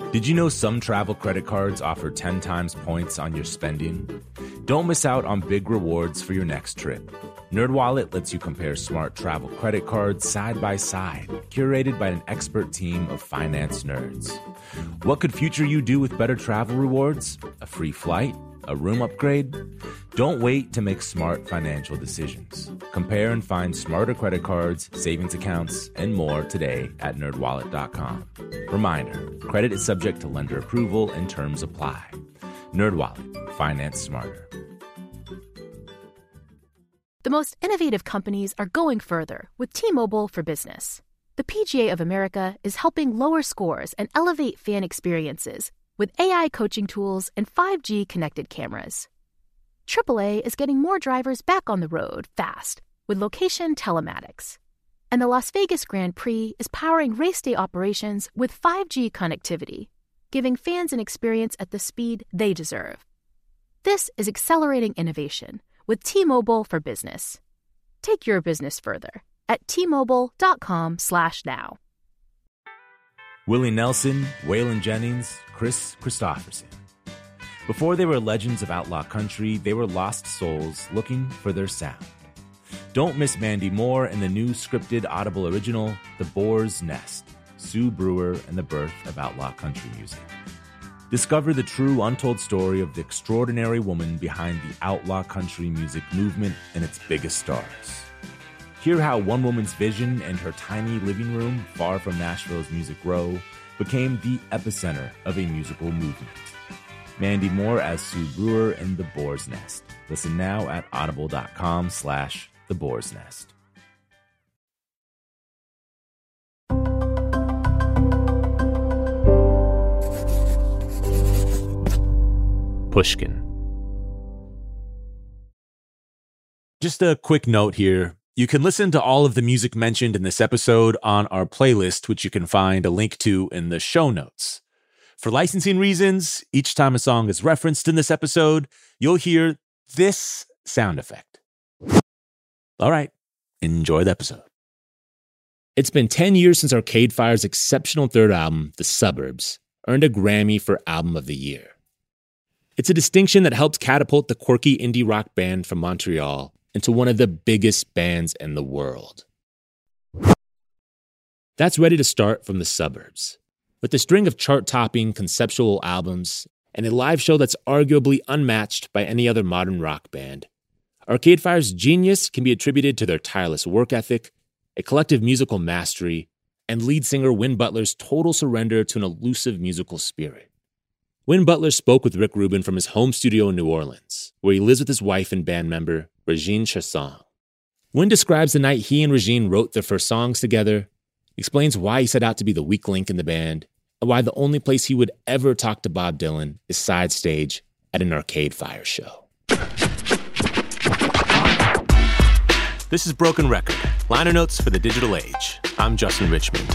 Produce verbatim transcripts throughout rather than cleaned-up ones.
Did you know some travel credit cards offer ten times points on your spending? Don't miss out on big rewards for your next trip. NerdWallet lets you compare smart travel credit cards side by side, curated by an expert team of finance nerds. What could future you do with better travel rewards? A free flight? A room upgrade? Don't wait to make smart financial decisions. Compare and find smarter credit cards, savings accounts, and more today at nerd wallet dot com. Reminder, credit is subject to lender approval and terms apply. NerdWallet, finance smarter. The most innovative companies are going further with T-Mobile for Business. The P G A of America is helping lower scores and elevate fan experiences with A I coaching tools and five G connected cameras. triple A is getting more drivers back on the road fast with location telematics. And the Las Vegas Grand Prix is powering race day operations with five G connectivity, giving fans an experience at the speed they deserve. This is accelerating innovation with T-Mobile for Business. Take your business further at T Mobile dot com slash now. Willie Nelson, Waylon Jennings, Chris Christopherson. Before they were legends of outlaw country, they were lost souls looking for their sound. Don't miss Mandy Moore in the new scripted Audible original, The Boar's Nest, Sue Brewer and the Birth of Outlaw Country Music. Discover the true untold story of the extraordinary woman behind the outlaw country music movement and its biggest stars. Hear how one woman's vision and her tiny living room, far from Nashville's Music Row, became the epicenter of a musical movement. Mandy Moore as Sue Brewer in The Boar's Nest. Listen now at audible.com slash The Boar's Nest. Pushkin. Just a quick note here. You can listen to all of the music mentioned in this episode on our playlist, which you can find a link to in the show notes. For licensing reasons, each time a song is referenced in this episode, you'll hear this sound effect. All right, enjoy the episode. It's been ten years since Arcade Fire's exceptional third album, The Suburbs, earned a Grammy for Album of the Year. It's a distinction that helped catapult the quirky indie rock band from Montreal into one of the biggest bands in the world. That's ready to start from The Suburbs, with a string of chart-topping conceptual albums and a live show that's arguably unmatched by any other modern rock band. Arcade Fire's genius can be attributed to their tireless work ethic, a collective musical mastery, and lead singer Win Butler's total surrender to an elusive musical spirit. Win Butler spoke with Rick Rubin from his home studio in New Orleans, where he lives with his wife and band member, Regine Chasson. Win describes the night he and Regine wrote their first songs together, explains why he set out to be the weak link in the band, and why the only place he would ever talk to Bob Dylan is side stage at an Arcade Fire show. This is Broken Record, liner notes for the digital age. I'm Justin Richmond.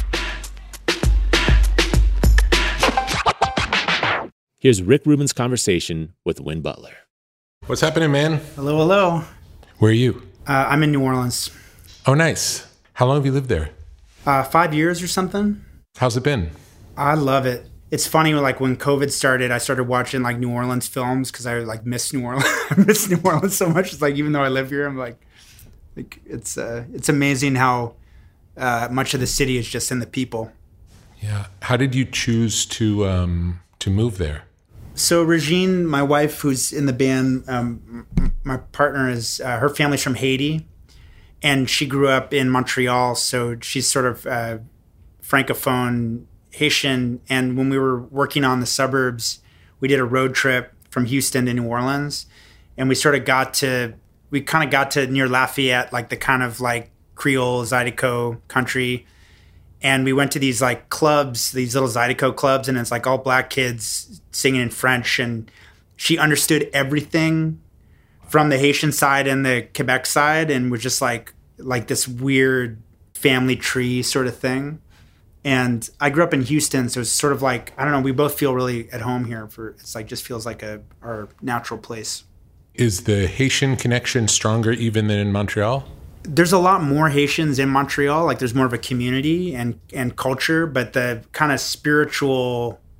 Here's Rick Rubin's conversation with Win Butler. What's happening, man? Hello, hello. Where are you? Uh, I'm in New Orleans. Oh, nice. How long have you lived there? Uh, five years or something. How's it been? I love it. It's funny, like when COVID started, I started watching like New Orleans films because I like miss New Orleans. I miss New Orleans so much. It's like even though I live here, I'm like, like it's uh, it's amazing how uh, much of the city is just in the people. Yeah. How did you choose to um, to move there? So Regine, my wife, who's in the band, um, my partner is uh, her family's from Haiti, and she grew up in Montreal. So she's sort of uh, francophone Haitian. And when we were working on The Suburbs, we did a road trip from Houston to New Orleans, and we sort of got to we kind of got to near Lafayette, like the kind of like Creole Zydeco country. And we went to these like clubs, these little Zydeco clubs, and it's like all black kids singing in French. And she understood everything from the Haitian side and the Quebec side, and was just like like this weird family tree sort of thing. And I grew up in Houston, so it's sort of like, I don't know, we both feel really at home here. For it's like just feels like a our natural place. Is the Haitian connection stronger even than in Montreal? There's a lot more Haitians in Montreal. Like there's more of a community and, and culture, but the kind of spiritual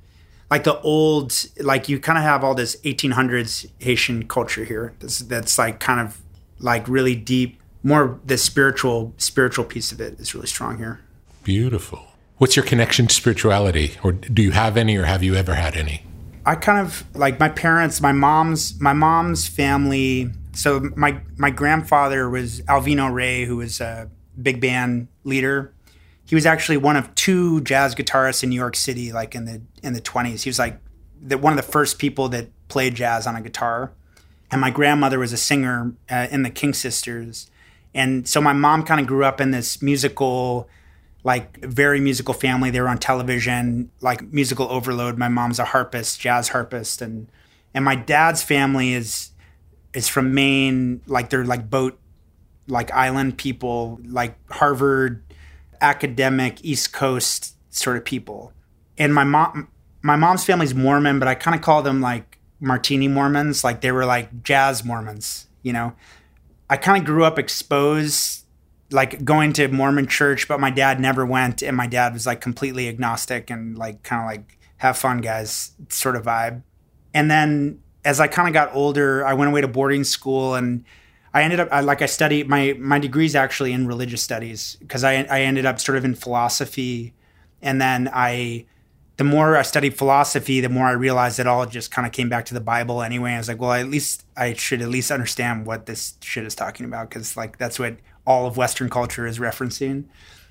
like the old, like you kind of have all this eighteen hundreds Haitian culture here. That's, that's like kind of like really deep, more the spiritual, spiritual piece of it is really strong here. Beautiful. What's your connection to spirituality? Or do you have any, or have you ever had any? I kind of like my parents, my mom's, my mom's family. So my, my grandfather was Alvino Rey, who was a big band leader. He was actually one of two jazz guitarists in New York City, like in the in the twenties. He was like the, one of the first people that played jazz on a guitar. And my grandmother was a singer uh, in the King Sisters. And so my mom kind of grew up in this musical, like very musical family. They were on television, like musical overload. My mom's a harpist, jazz harpist. And and my dad's family is is from Maine, like they're like boat, like island people, like Harvard, academic, East Coast sort of people. And my mom, my mom's family's Mormon, but I kind of call them like martini Mormons. Like they were like jazz Mormons, you know? I kind of grew up exposed, like going to Mormon church, but my dad never went. And my dad was like completely agnostic and like kind of like have fun guys sort of vibe. And then as I kind of got older, I went away to boarding school and I ended up, I, like I studied, my my degree's actually in religious studies because I I ended up sort of in philosophy. And then I, the more I studied philosophy, the more I realized it all just kind of came back to the Bible anyway. I was like, well, at least I should at least understand what this shit is talking about because like that's what all of Western culture is referencing.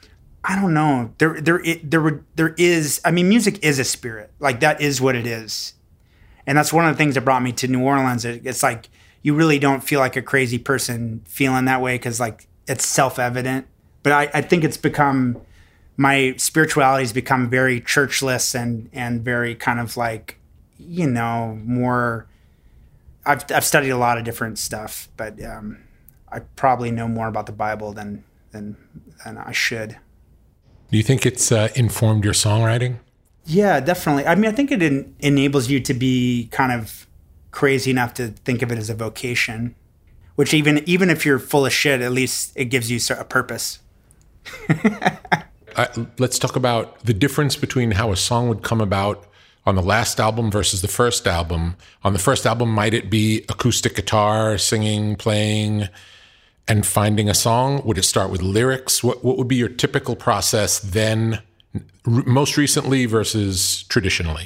I don't know. There there it, there were there is, I mean, music is a spirit. Like that is what it is. And that's one of the things that brought me to New Orleans. It, it's like, you really don't feel like a crazy person feeling that way because like it's self-evident. But I, I think it's become, my spirituality has become very churchless and and very kind of like, you know, more, I've I've studied a lot of different stuff, but um, I probably know more about the Bible than than than I should. Do you think it's uh, informed your songwriting? Yeah, definitely. I mean, I think it en- enables you to be kind of crazy enough to think of it as a vocation, which even even if you're full of shit, at least it gives you a purpose. uh, let's talk about the difference between how a song would come about on the last album versus the first album. On the first album, might it be acoustic guitar, singing, playing, and finding a song? Would it start with lyrics? What what would be your typical process then, r- most recently versus traditionally?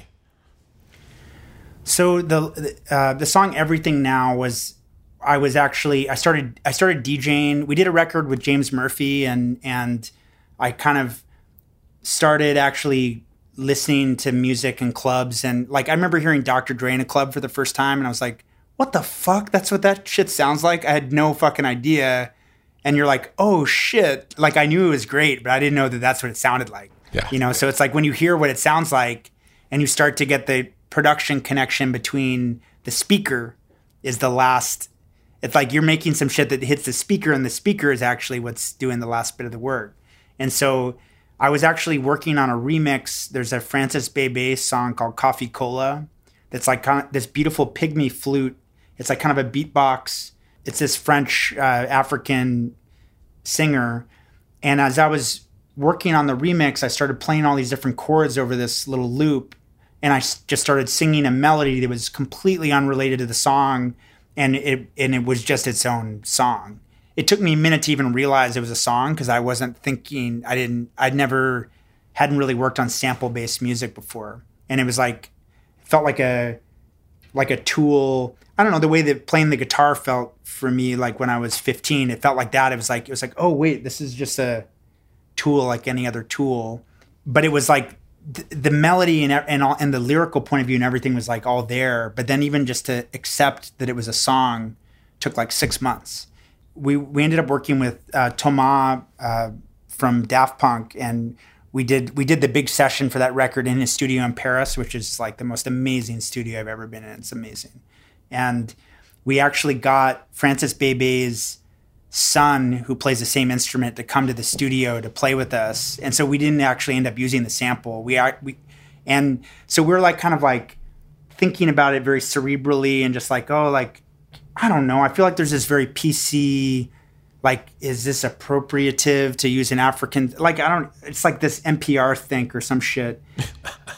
So the uh, the song "Everything Now" was, I was actually I started I started DJing. We did a record with James Murphy, and and I kind of started actually listening to music in clubs. And like I remember hearing Doctor Dre in a club for the first time, and I was like, "What the fuck? That's what that shit sounds like." I had no fucking idea. And you're like, "Oh shit!" Like I knew it was great, but I didn't know that that's what it sounded like. Yeah. You know, so it's like when you hear what it sounds like, and you start to get the production connection between the speaker is the last, it's like you're making some shit that hits the speaker and the speaker is actually what's doing the last bit of the work. And so I was actually working on a remix. There's a Francis Bebey song called Coffee Cola that's like kind of this beautiful pygmy flute. It's like kind of a beatbox. It's this French uh, African singer. And as I was working on the remix, I started playing all these different chords over this little loop. And I just started singing a melody that was completely unrelated to the song, and it and it was just its own song. It took me a minute to even realize it was a song because I wasn't thinking, I didn't, I'd never, hadn't really worked on sample-based music before. And it was like, it felt like a, like a tool. I don't know, the way that playing the guitar felt for me, like when I was fifteen, it felt like that. It was like, it was like, oh wait, this is just a tool like any other tool. But it was like, the melody and and, all, and the lyrical point of view and everything was like all there. But then even just to accept that it was a song took like six months. We we ended up working with uh, Thomas uh, from Daft Punk, and we did we did the big session for that record in his studio in Paris, which is like the most amazing studio I've ever been in. It's amazing. And we actually got Francis Bebey's son, who plays the same instrument, to come to the studio to play with us. And so we didn't actually end up using the sample. We are, we, and so we're like kind of like thinking about it very cerebrally and just like, oh, like, I don't know. I feel like there's this very P C, like, is this appropriative to use an African, like, I don't, it's like this N P R think or some shit.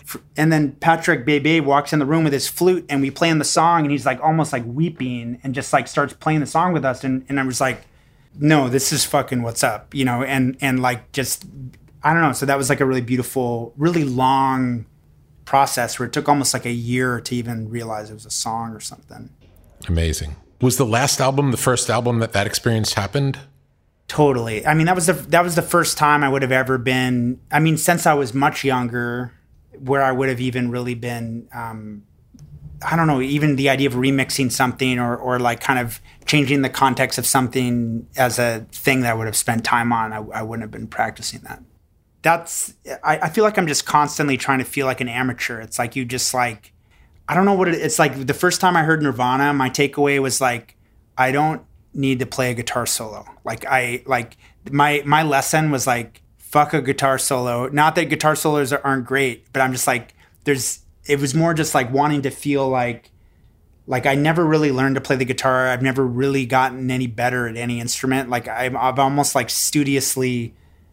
And then Patrick Bebe walks in the room with his flute and we play him the song and he's like almost like weeping and just like starts playing the song with us. And, and I was like, no, this is fucking what's up, you know? And, and like, just, I don't know. So that was like a really beautiful, really long process where it took almost like a year to even realize it was a song or something. Amazing. Was the last album the first album that that experience happened? Totally. I mean, that was the, that was the first time I would have ever been, I mean, since I was much younger, where I would have even really been, um, I don't know, even the idea of remixing something or, or like kind of changing the context of something as a thing that I would have spent time on, I, I wouldn't have been practicing that. That's, I, I feel like I'm just constantly trying to feel like an amateur. It's like you just like, I don't know what it, it's like. The first time I heard Nirvana, my takeaway was like, I don't need to play a guitar solo. Like I, like my, my lesson was like, fuck a guitar solo. Not that guitar solos aren't great, but I'm just like, there's, it was more just like wanting to feel like, like I never really learned to play the guitar. I've never really gotten any better at any instrument. Like I've, I've almost like studiously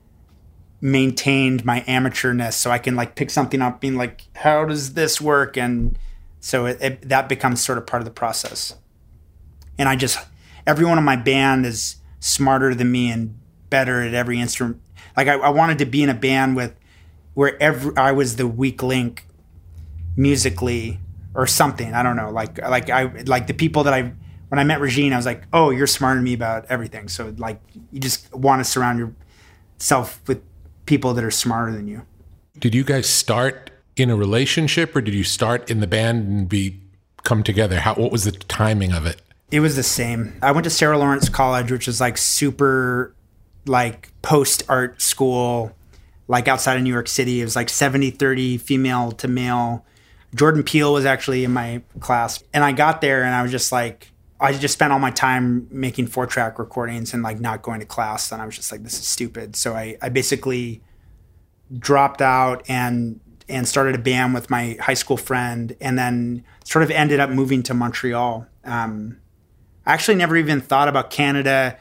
maintained my amateurness so I can like pick something up being like, how does this work? And so it, it, that becomes sort of part of the process. And I just, everyone in my band is smarter than me and better at every instrument. Like I, I wanted to be in a band with where every, I was the weak link musically or something. I don't know. Like like I like the people that I when I met Regine, I was like, oh, you're smarter than me about everything. So like you just want to surround yourself with people that are smarter than you. Did you guys start in a relationship or did you start in the band and be come together? How what was the timing of it? It was the same. I went to Sarah Lawrence College, which is like super like post art school, like outside of New York City. It was like seventy thirty female to male. Jordan Peele was actually in my class. And I got there and I was just like, I just spent all my time making four track recordings and like not going to class. And I was just like, this is stupid. So I, I basically dropped out and, and started a band with my high school friend and then sort of ended up moving to Montreal. Um, I actually never even thought about Canada.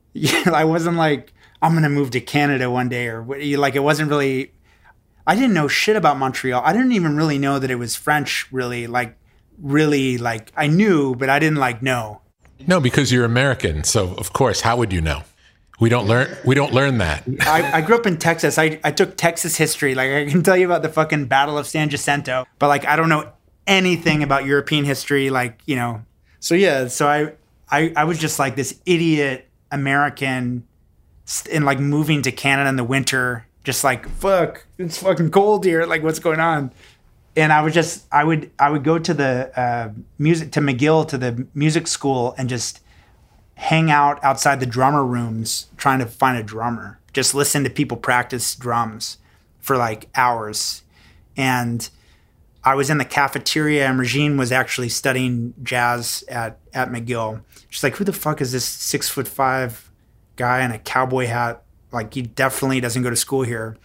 I wasn't like, I'm going to move to Canada one day or like, it wasn't really, I didn't know shit about Montreal. I didn't even really know that it was French really, like really like I knew, but I didn't like know. No, because you're American. So of course, how would you know? We don't learn, we don't learn that. I, I grew up in Texas. I, I took Texas history. Like I can tell you about the fucking Battle of San Jacinto, but like, I don't know anything about European history. Like, you know, so yeah. So I, I, I was just like this idiot American and like moving to Canada in the winter, just like, fuck, it's fucking cold here. Like what's going on? And I would just, I would, I would go to the uh, music, to McGill, to the music school and just hang out outside the drummer rooms trying to find a drummer, just listen to people practice drums for like hours. And I was in the cafeteria and Regine was actually studying jazz at, at McGill. She's like, who the fuck is this six foot five guy in a cowboy hat? Like he definitely doesn't go to school here.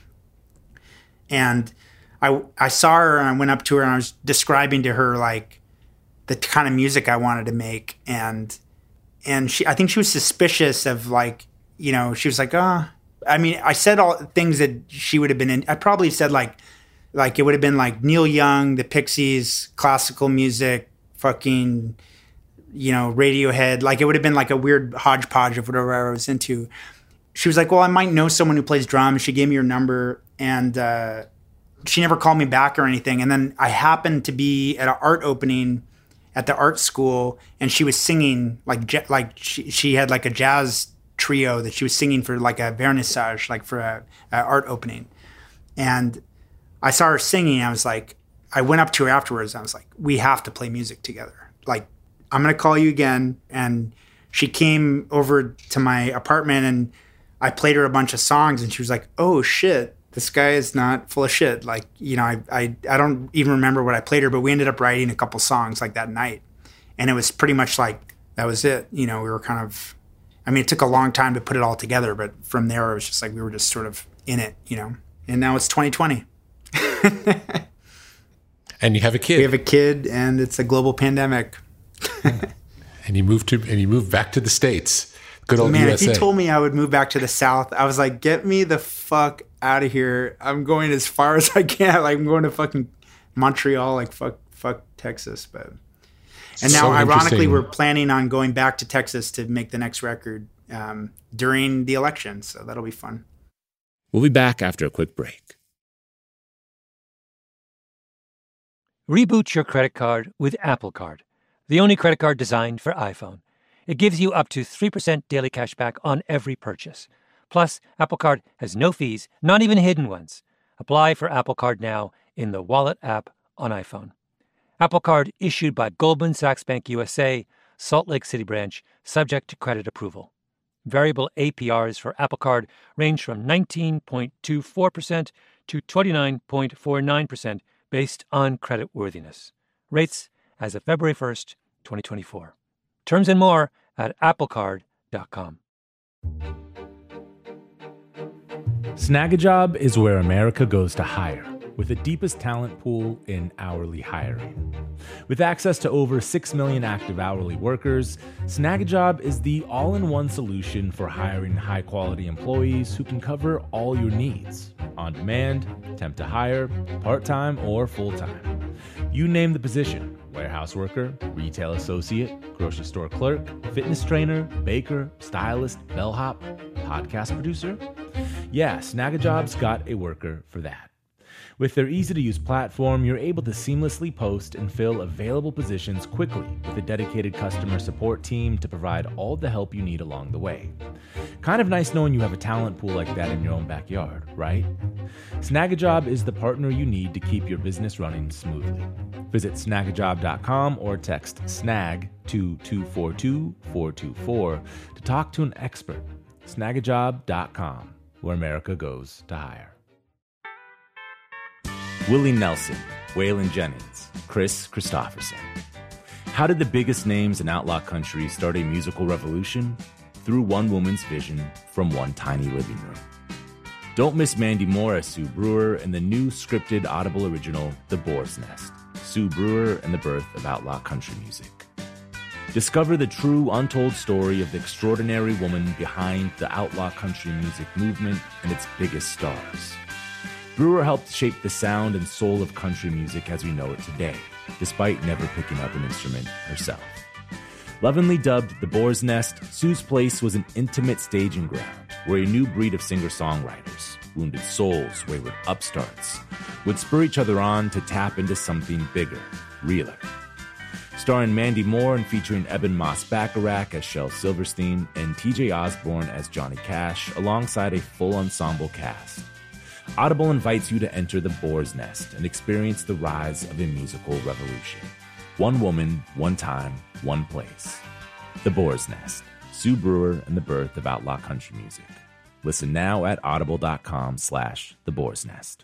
And I, I saw her and I went up to her and I was describing to her like the kind of music I wanted to make. And, and she, I think she was suspicious of like, you know, she was like, oh, I mean, I said all things that she would have been in. I probably said like, like it would have been like Neil Young, the Pixies, classical music, fucking, you know, Radiohead. Like it would have been like a weird hodgepodge of whatever I was into. She was like, well, I might know someone who plays drums. She gave me her number and, uh, she never called me back or anything. And then I happened to be at an art opening at the art school and she was singing like, like she, she had like a jazz trio that she was singing for like a vernissage, like for a, a art opening. And I saw her singing. I was like, I went up to her afterwards. I was like, we have to play music together. Like, I'm going to call you again. And she came over to my apartment and I played her a bunch of songs and she was like, oh shit, this guy is not full of shit. Like, you know, I, I, I don't even remember what I played her, but we ended up writing a couple songs like that night. And it was pretty much like, that was it. You know, we were kind of, I mean, it took a long time to put it all together, but from there it was just like, we were just sort of in it, you know, and now it's twenty twenty. And you have a kid. We have a kid and it's a global pandemic. And you moved to, and you moved back to the States. Good old Man, U S A. if you told me I would move back to the South, I was like, get me the fuck out of here. I'm going as far as I can. Like I'm going to fucking Montreal, like fuck, fuck Texas, but. And now, So ironically, interesting. we're planning on going back to Texas to make the next record um, during the election, so that'll be fun. We'll be back after a quick break. Reboot your credit card with Apple Card, the only credit card designed for iPhone. It gives you up to three percent daily cash back on every purchase. Plus, Apple Card has no fees, not even hidden ones. Apply for Apple Card now in the Wallet app on iPhone. Apple Card issued by Goldman Sachs Bank U S A, Salt Lake City branch, subject to credit approval. Variable A P Rs for Apple Card range from nineteen point two four percent to twenty-nine point four nine percent based on creditworthiness. Rates as of February first, twenty twenty-four. Terms and more at apple card dot com. Snagajob is where America goes to hire, with the deepest talent pool in hourly hiring. With access to over six million active hourly workers, Snagajob is the all-in-one solution for hiring high-quality employees who can cover all your needs: on demand, temp to hire, part-time, or full-time. You name the position: warehouse worker, retail associate, grocery store clerk, fitness trainer, baker, stylist, bellhop, podcast producer. Yeah, Snagajob's got a worker for that. With their easy-to-use platform, you're able to seamlessly post and fill available positions quickly with a dedicated customer support team to provide all the help you need along the way. Kind of nice knowing you have a talent pool like that in your own backyard, right? Snagajob is the partner you need to keep your business running smoothly. Visit snagajob dot com or text SNAG to two four two, four two four to talk to an expert. snagajob dot com, where America goes to hire. Willie Nelson, Waylon Jennings, Chris Christopherson. How did the biggest names in outlaw country start a musical revolution? Through one woman's vision from one tiny living room. Don't miss Mandy Moore as Sue Brewer in the new scripted Audible original, The Boar's Nest, Sue Brewer and the Birth of Outlaw Country Music. Discover the true, untold story of the extraordinary woman behind the outlaw country music movement and its biggest stars. Brewer helped shape the sound and soul of country music as we know it today, despite never picking up an instrument herself. Lovingly dubbed The Boar's Nest, Sue's place was an intimate staging ground where a new breed of singer-songwriters, wounded souls, wayward upstarts, would spur each other on to tap into something bigger, realer. Starring Mandy Moore and featuring Eben Moss-Bacharach as Shel Silverstein and T J Osborne as Johnny Cash, alongside a full ensemble cast. Audible invites you to enter the Boar's Nest and experience the rise of a musical revolution. One woman, one time, one place. The Boar's Nest, Sue Brewer and the Birth of Outlaw Country Music. Listen now at audible.com slash The Boar's Nest.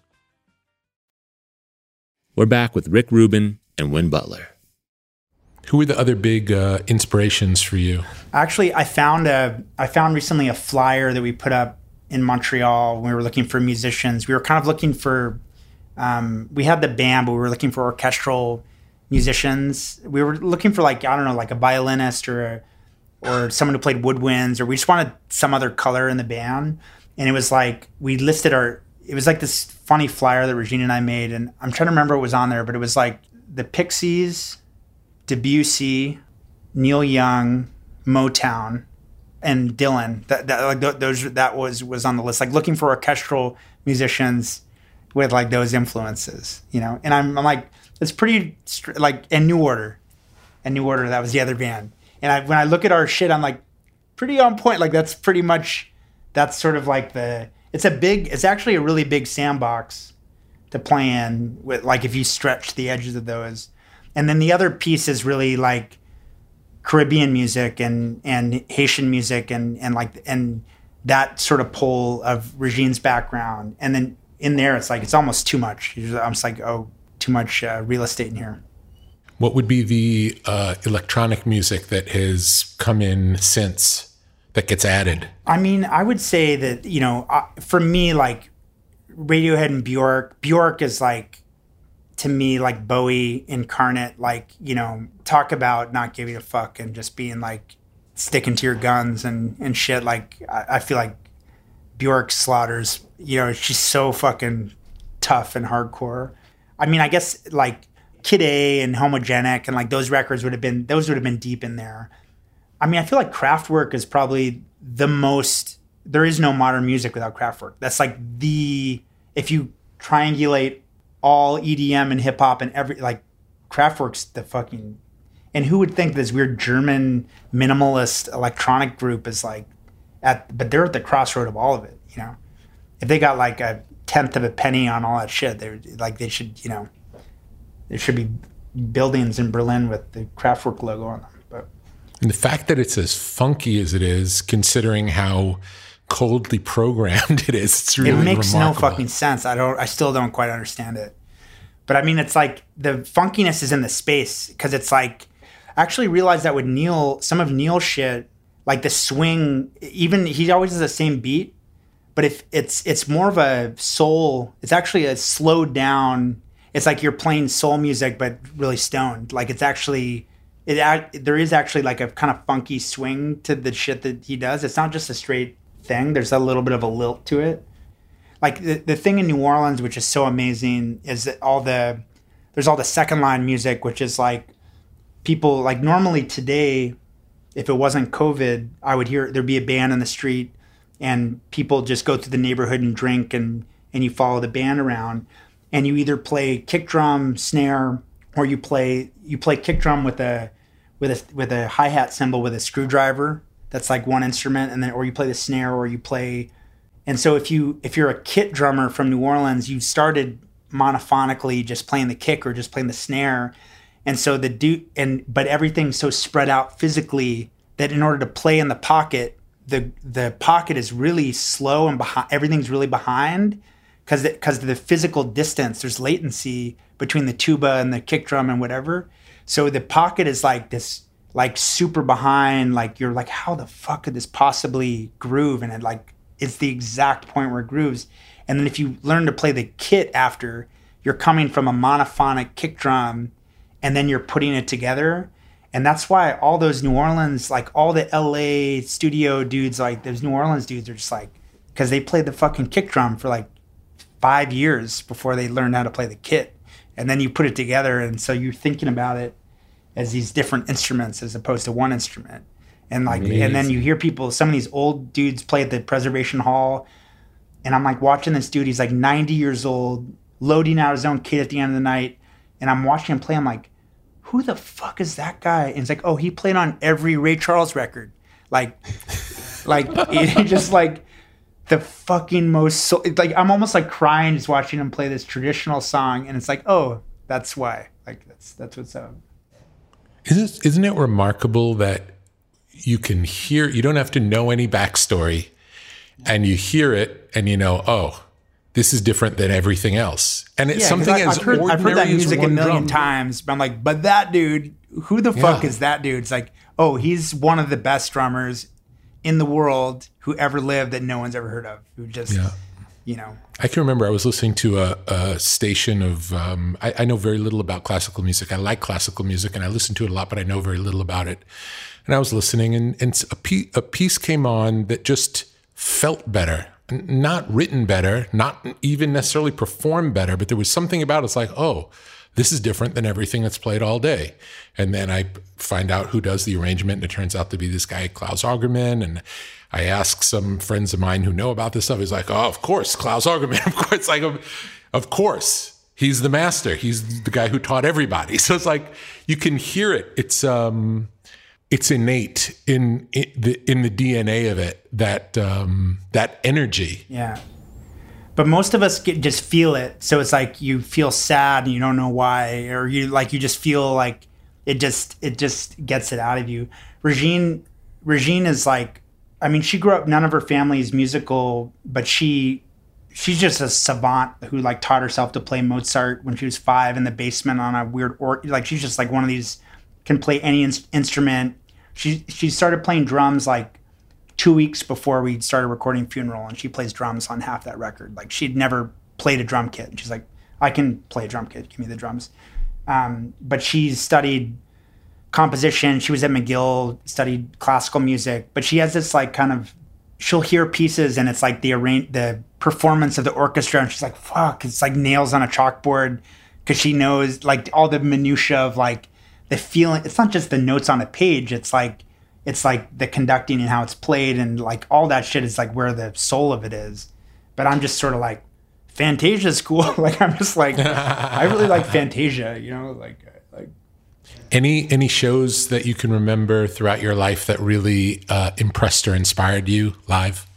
We're back with Rick Rubin and Win Butler. Who are the other big uh, inspirations for you? Actually, I found a I found recently a flyer that we put up in Montreal when we were looking for musicians. We were kind of looking for, um, we had the band, but we were looking for orchestral musicians. We were looking for like, I don't know, like a violinist or a, or someone who played woodwinds, or we just wanted some other color in the band. And it was like, we listed our, it was like this funny flyer that Regina and I made. And I'm trying to remember what was on there, but it was like the Pixies, Debussy, Neil Young, Motown, and Dylan. That, that like th- those that was was on the list. Like looking for orchestral musicians with like those influences, you know. And I'm, I'm like, it's pretty str- like in New Order, and New Order, that was the other band. And I, when I look at our shit, I'm like, pretty on point. Like that's pretty much, that's sort of like the. It's a big. It's actually a really big sandbox to play in with. Like if you stretch the edges of those, and then the other piece is really like Caribbean music and, and Haitian music and, and like and that sort of pull of Regine's background. And then in there, it's like it's almost too much. I'm just like, oh, too much uh, real estate in here. What would be the uh, electronic music that has come in since that gets added? I mean, I would say that, you know, uh, for me, like Radiohead and Bjork, Bjork is like, to me, like Bowie incarnate, like, you know, talk about not giving a fuck and just being like sticking to your guns and, and shit. Like, I, I feel like Bjork slaughters, you know, she's so fucking tough and hardcore. I mean, I guess like Kid A and Homogenic and like those records would have been, those would have been deep in there. I mean, I feel like Kraftwerk is probably the most, there is no modern music without Kraftwerk. That's like the, if you triangulate all E D M and hip hop and every, like Kraftwerk's the fucking, and who would think this weird German minimalist electronic group is like at, but they're at the crossroad of all of it, you know? If they got like a tenth of a penny on all that shit, they're like, they should, you know, there should be buildings in Berlin with the Kraftwerk logo on them. But and the fact that it's as funky as it is, considering how coldly programmed it is, it's really it makes remarkable. no fucking sense. I don't, I still don't quite understand it. But I mean, it's like the funkiness is in the space because it's like, I actually realized that with Neil, some of Neil's shit, like the swing, even he always has the same beat, but if it's it's more of a soul, it's actually a slowed down. It's like you're playing soul music, but really stoned. Like it's actually, it there is actually like a kind of funky swing to the shit that he does. It's not just a straight thing. There's a little bit of a lilt to it. Like the, the thing in New Orleans, which is so amazing, is that all the, there's all the second line music, which is like people, like normally today, if it wasn't COVID, I would hear, there'd be a band in the street and people just go through the neighborhood and drink and, and you follow the band around and you either play kick drum, snare, or you play, you play kick drum with a, with a, with a hi-hat cymbal with a screwdriver. That's like one instrument. And then, or you play the snare or you play. And so if you, if you're a kit drummer from New Orleans, you started monophonically just playing the kick or just playing the snare. And so the dude, and, but everything's so spread out physically that in order to play in the pocket, the, the pocket is really slow and behind, everything's really behind because because of the physical distance, there's latency between the tuba and the kick drum and whatever. So the pocket is like this, like super behind, like you're like, how the fuck could this possibly groove? And it like, it's the exact point where it grooves. And then if you learn to play the kit after, you're coming from a monophonic kick drum and then you're putting it together. And that's why all those New Orleans, like all the L A studio dudes, like those New Orleans dudes are just like, because they played the fucking kick drum for like five years before they learned how to play the kit. And then you put it together. And so you're thinking about it as these different instruments as opposed to one instrument. And like, Amazing. And then you hear people, some of these old dudes play at the Preservation Hall. And I'm like watching this dude, he's like ninety years old, loading out his own kit at the end of the night. And I'm watching him play, I'm like, who the fuck is that guy? And it's like, oh, he played on every Ray Charles record. Like, like it just like the fucking most, so, like I'm almost like crying just watching him play this traditional song. And it's like, oh, that's why. Like that's, that's what's up. Isn't, isn't it remarkable that you can hear, you don't have to know any backstory and you hear it and you know, oh, this is different than everything else. And it's yeah, something I, as I've heard, ordinary I've heard that music a million drum. times, but I'm like, but that dude, who the fuck yeah. is that dude? It's like, oh, he's one of the best drummers in the world who ever lived that no one's ever heard of. Who just, yeah. you know. I can remember I was listening to a, a station of, um, I, I know very little about classical music. I like classical music and I listen to it a lot, but I know very little about it. And I was listening and, and a, piece, a piece came on that just felt better. Not written better, not even necessarily performed better, but there was something about it. It's like, oh, this is different than everything that's played all day. And then I find out who does the arrangement, and it turns out to be this guy, Klaus Augerman. And I ask some friends of mine who know about this stuff. He's like, oh, of course, Klaus Augerman. Of course, like, of course, he's the master. He's the guy who taught everybody. So it's like you can hear it. It's um. It's innate in, in the in the D N A of it, that um, that energy. Yeah, but most of us get, just feel it. So it's like you feel sad and you don't know why, or you like you just feel like it just it just gets it out of you. Regine Regine is like, I mean, she grew up. None of her family is musical, but she she's just a savant who like taught herself to play Mozart when she was five in the basement on a weird or like she's just like one of these. Can play any in- instrument. She she started playing drums like two weeks before we started recording Funeral, and she plays drums on half that record. Like she'd never played a drum kit. And she's like, I can play a drum kit. Give me the drums. Um, but she studied composition. She was at McGill, studied classical music. But she has this like kind of, she'll hear pieces and it's like the arrange the performance of the orchestra, and she's like, fuck, it's like nails on a chalkboard. because she knows like all the minutia of like the feeling. It's not just the notes on a page. It's like, it's like the conducting and how it's played and like all that shit is like where the soul of it is. But I'm just sort of like, Fantasia's cool. Like, I'm just like, I really like Fantasia, you know, like, like. Any, any shows that you can remember throughout your life that really uh, impressed or inspired you live?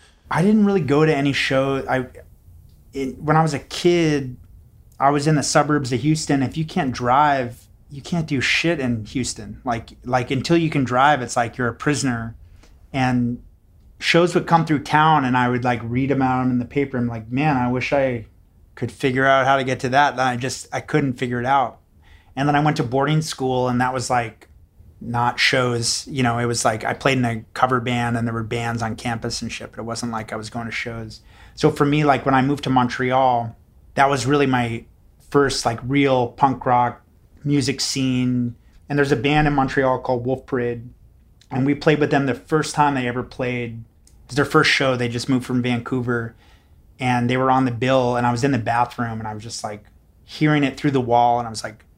I didn't really go to any show. I, it, when I was a kid, I was in the suburbs of Houston. If you can't drive, you can't do shit in Houston. Like, like until you can drive, it's like you're a prisoner. And shows would come through town and I would like read about them in the paper. I'm like, man, I wish I could figure out how to get to that. And I just, I couldn't figure it out. And then I went to boarding school and that was like not shows, you know, it was like I played in a cover band and there were bands on campus and shit, but it wasn't like I was going to shows. So for me, like when I moved to Montreal, that was really my first like real punk rock music scene. And there's a band in Montreal called Wolf Parade. And we played with them the first time they ever played. It was their first show. They just moved from Vancouver and they were on the bill and I was in the bathroom and I was just like hearing it through the wall. And I was like,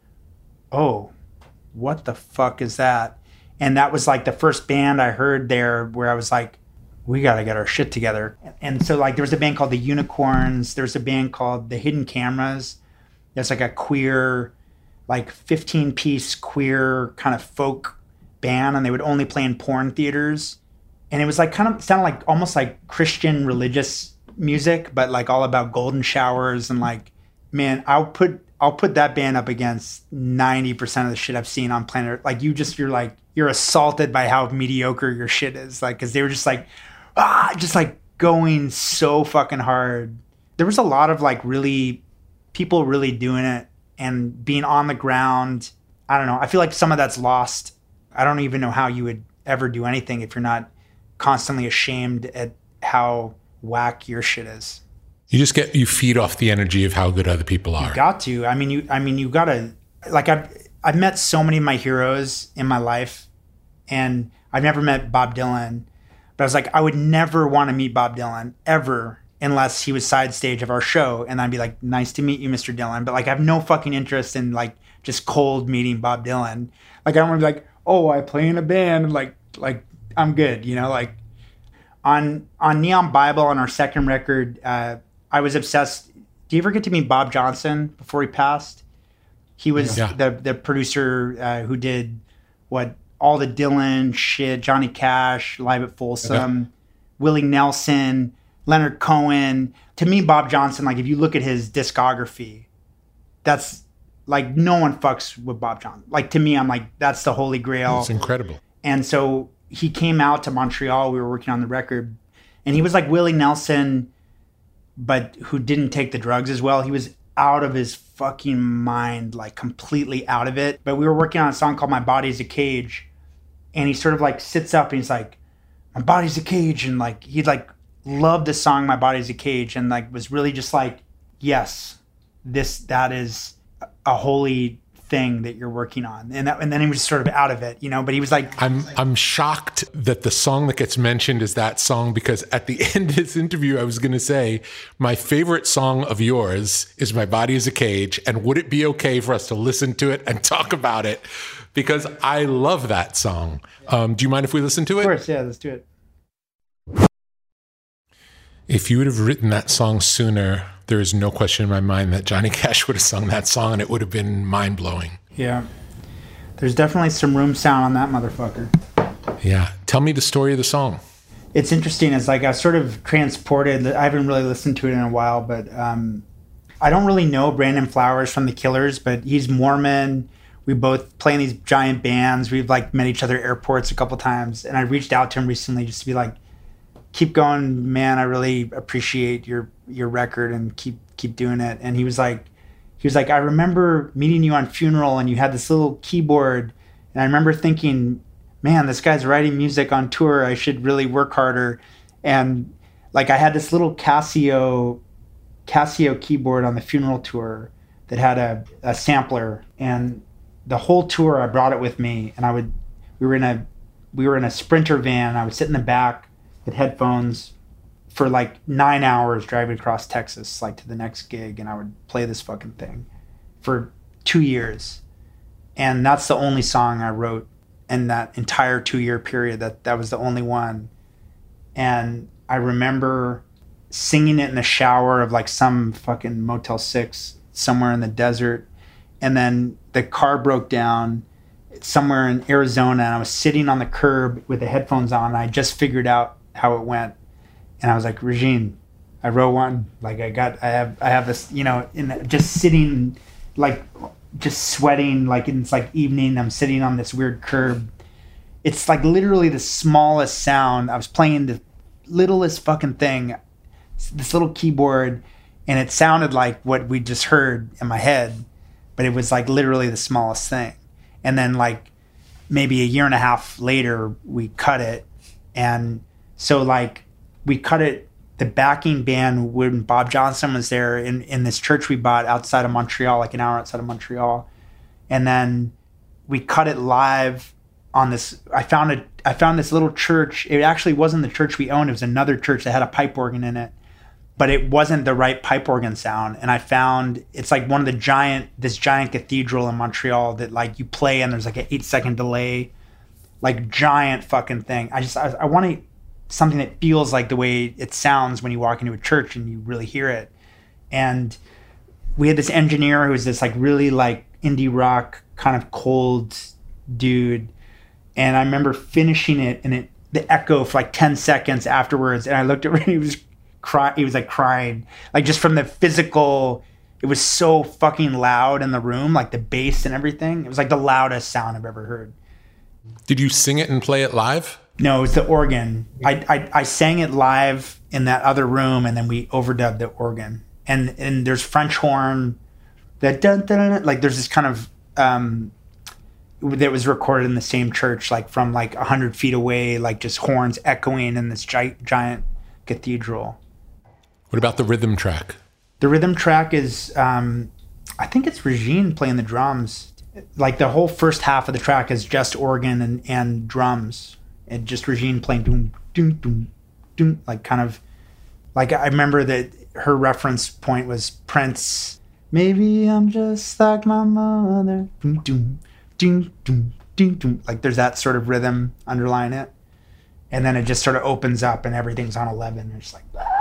oh, what the fuck is that? And that was like the first band I heard there where I was like, we got to get our shit together. And so like there was a band called The Unicorns. There's a band called The Hidden Cameras. There's like a queer, like fifteen piece queer kind of folk band. And they would only play in porn theaters. And it was like kind of sounded like almost like Christian religious music, but like all about golden showers. And like, man, I'll put, I'll put that band up against ninety percent of the shit I've seen on planet Earth. Like you just, you're like, you're assaulted by how mediocre your shit is. Like, cause they were just like, ah, just like going so fucking hard. There was a lot of like really people really doing it and being on the ground. I don't know. I feel like some of that's lost. I don't even know how you would ever do anything if you're not constantly ashamed at how whack your shit is. You just get, you feed off the energy of how good other people are. You got to. I mean, you, I mean, you gotta, like I've, I've met so many of my heroes in my life and I've never met Bob Dylan, but I was like, I would never want to meet Bob Dylan ever unless he was side stage of our show. And I'd be like, nice to meet you, Mister Dylan. But like, I have no fucking interest in like just cold meeting Bob Dylan. Like, I don't want to be like, oh, I play in a band. And like, like I'm good. You know, like on, on Neon Bible on our second record, uh, I was obsessed. Do you ever get to meet Bob Johnson before he passed? He was yeah. the the producer uh, who did what all the Dylan shit, Johnny Cash, Live at Folsom, okay. Willie Nelson, Leonard Cohen. To me, Bob Johnson, like if you look at his discography, that's like no one fucks with Bob Johnson. Like to me, I'm like, that's the holy grail. It's incredible. And so he came out to Montreal. We were working on the record. And he was like Willie Nelson, but who didn't take the drugs as well. He was out of his fucking mind, like completely out of it. But we were working on a song called My Body's a Cage. And he sort of like sits up and he's like, my body's a cage. And like, he like loved the song, My Body's a Cage. And like, was really just like, yes, this, that is a holy thing that you're working on. And that, and then he was sort of out of it, you know, but he was like, I'm, I'm shocked that the song that gets mentioned is that song, because at the end of this interview, I was going to say, my favorite song of yours is My Body is a Cage. And would it be okay for us to listen to it and talk about it? Because I love that song. Um, do you mind if we listen to it? Of course. Yeah, let's do it. If you would have written that song sooner, there is no question in my mind that Johnny Cash would have sung that song and it would have been mind-blowing. Yeah. There's definitely some room sound on that motherfucker. Yeah. Tell me the story of the song. It's interesting. It's like I was sort of transported. I haven't really listened to it in a while, but um, I don't really know Brandon Flowers from The Killers, but he's Mormon. We both play in these giant bands. We've like met each other at airports a couple times. And I reached out to him recently just to be like, keep going, man. I really appreciate your, your record and keep, keep doing it. And he was like, he was like, I remember meeting you on Funeral and you had this little keyboard. And I remember thinking, man, this guy's writing music on tour. I should really work harder. And like, I had this little Casio, Casio keyboard on the Funeral tour that had a, a sampler, and the whole tour I brought it with me. And I would, we were in a, we were in a Sprinter van. I would sit in the back with headphones for like nine hours driving across Texas, like to the next gig. And I would play this fucking thing. for two years. And that's the only song I wrote in that entire two-year period. That that was the only one. And I remember singing it in the shower of like some fucking Motel six somewhere in the desert. And then the car broke down somewhere in Arizona, and I was sitting on the curb with the headphones on, and I just figured out how it went. And I was like, Regine, I wrote one. Like I got, I have, I have this, you know, in just sitting, like just sweating, like it's like evening. I'm sitting on this weird curb. It's like literally the smallest sound. I was playing the littlest fucking thing, this little keyboard, and it sounded like what we just heard in my head, but it was like literally the smallest thing. And then like maybe a year and a half later, we cut it. And so like we cut it, the backing band, when Bob Johnson was there in, in this church we bought outside of Montreal, like an hour outside of Montreal. And then we cut it live on this, I found it, I found this little church. It actually wasn't the church we owned. It was another church that had a pipe organ in it, but it wasn't the right pipe organ sound. And I found, it's like one of the giant, this giant cathedral in Montreal that like you play and there's like an eight second delay, like giant fucking thing. I just, I, I want to, something that feels like the way it sounds when you walk into a church and you really hear it. And we had this engineer who was this like really like indie rock kind of cold dude. And I remember finishing it and it, the echo for like ten seconds afterwards. And I looked at him and he was crying. He was like crying, like just from the physical, it was so fucking loud in the room, like the bass and everything. It was like the loudest sound I've ever heard. Did you sing it and play it live? No, it was the organ. I, I I sang it live in that other room, and then we overdubbed the organ. And and there's French horn, that dun, dun, dun, like there's this kind of um, that was recorded in the same church, like from like a hundred feet away, like just horns echoing in this gi- giant cathedral. What about the rhythm track? The rhythm track is, um, I think it's Regine playing the drums. Like the whole first half of the track is just organ and, and drums. And just Regine playing doom, doom, doom, doom, like kind of, like I remember that her reference point was Prince. Maybe I'm just like my mother. Doom, doom, doom, doom, doom, doom. Like there's that sort of rhythm underlying it. And then it just sort of opens up and everything's on eleven. It's like, ah.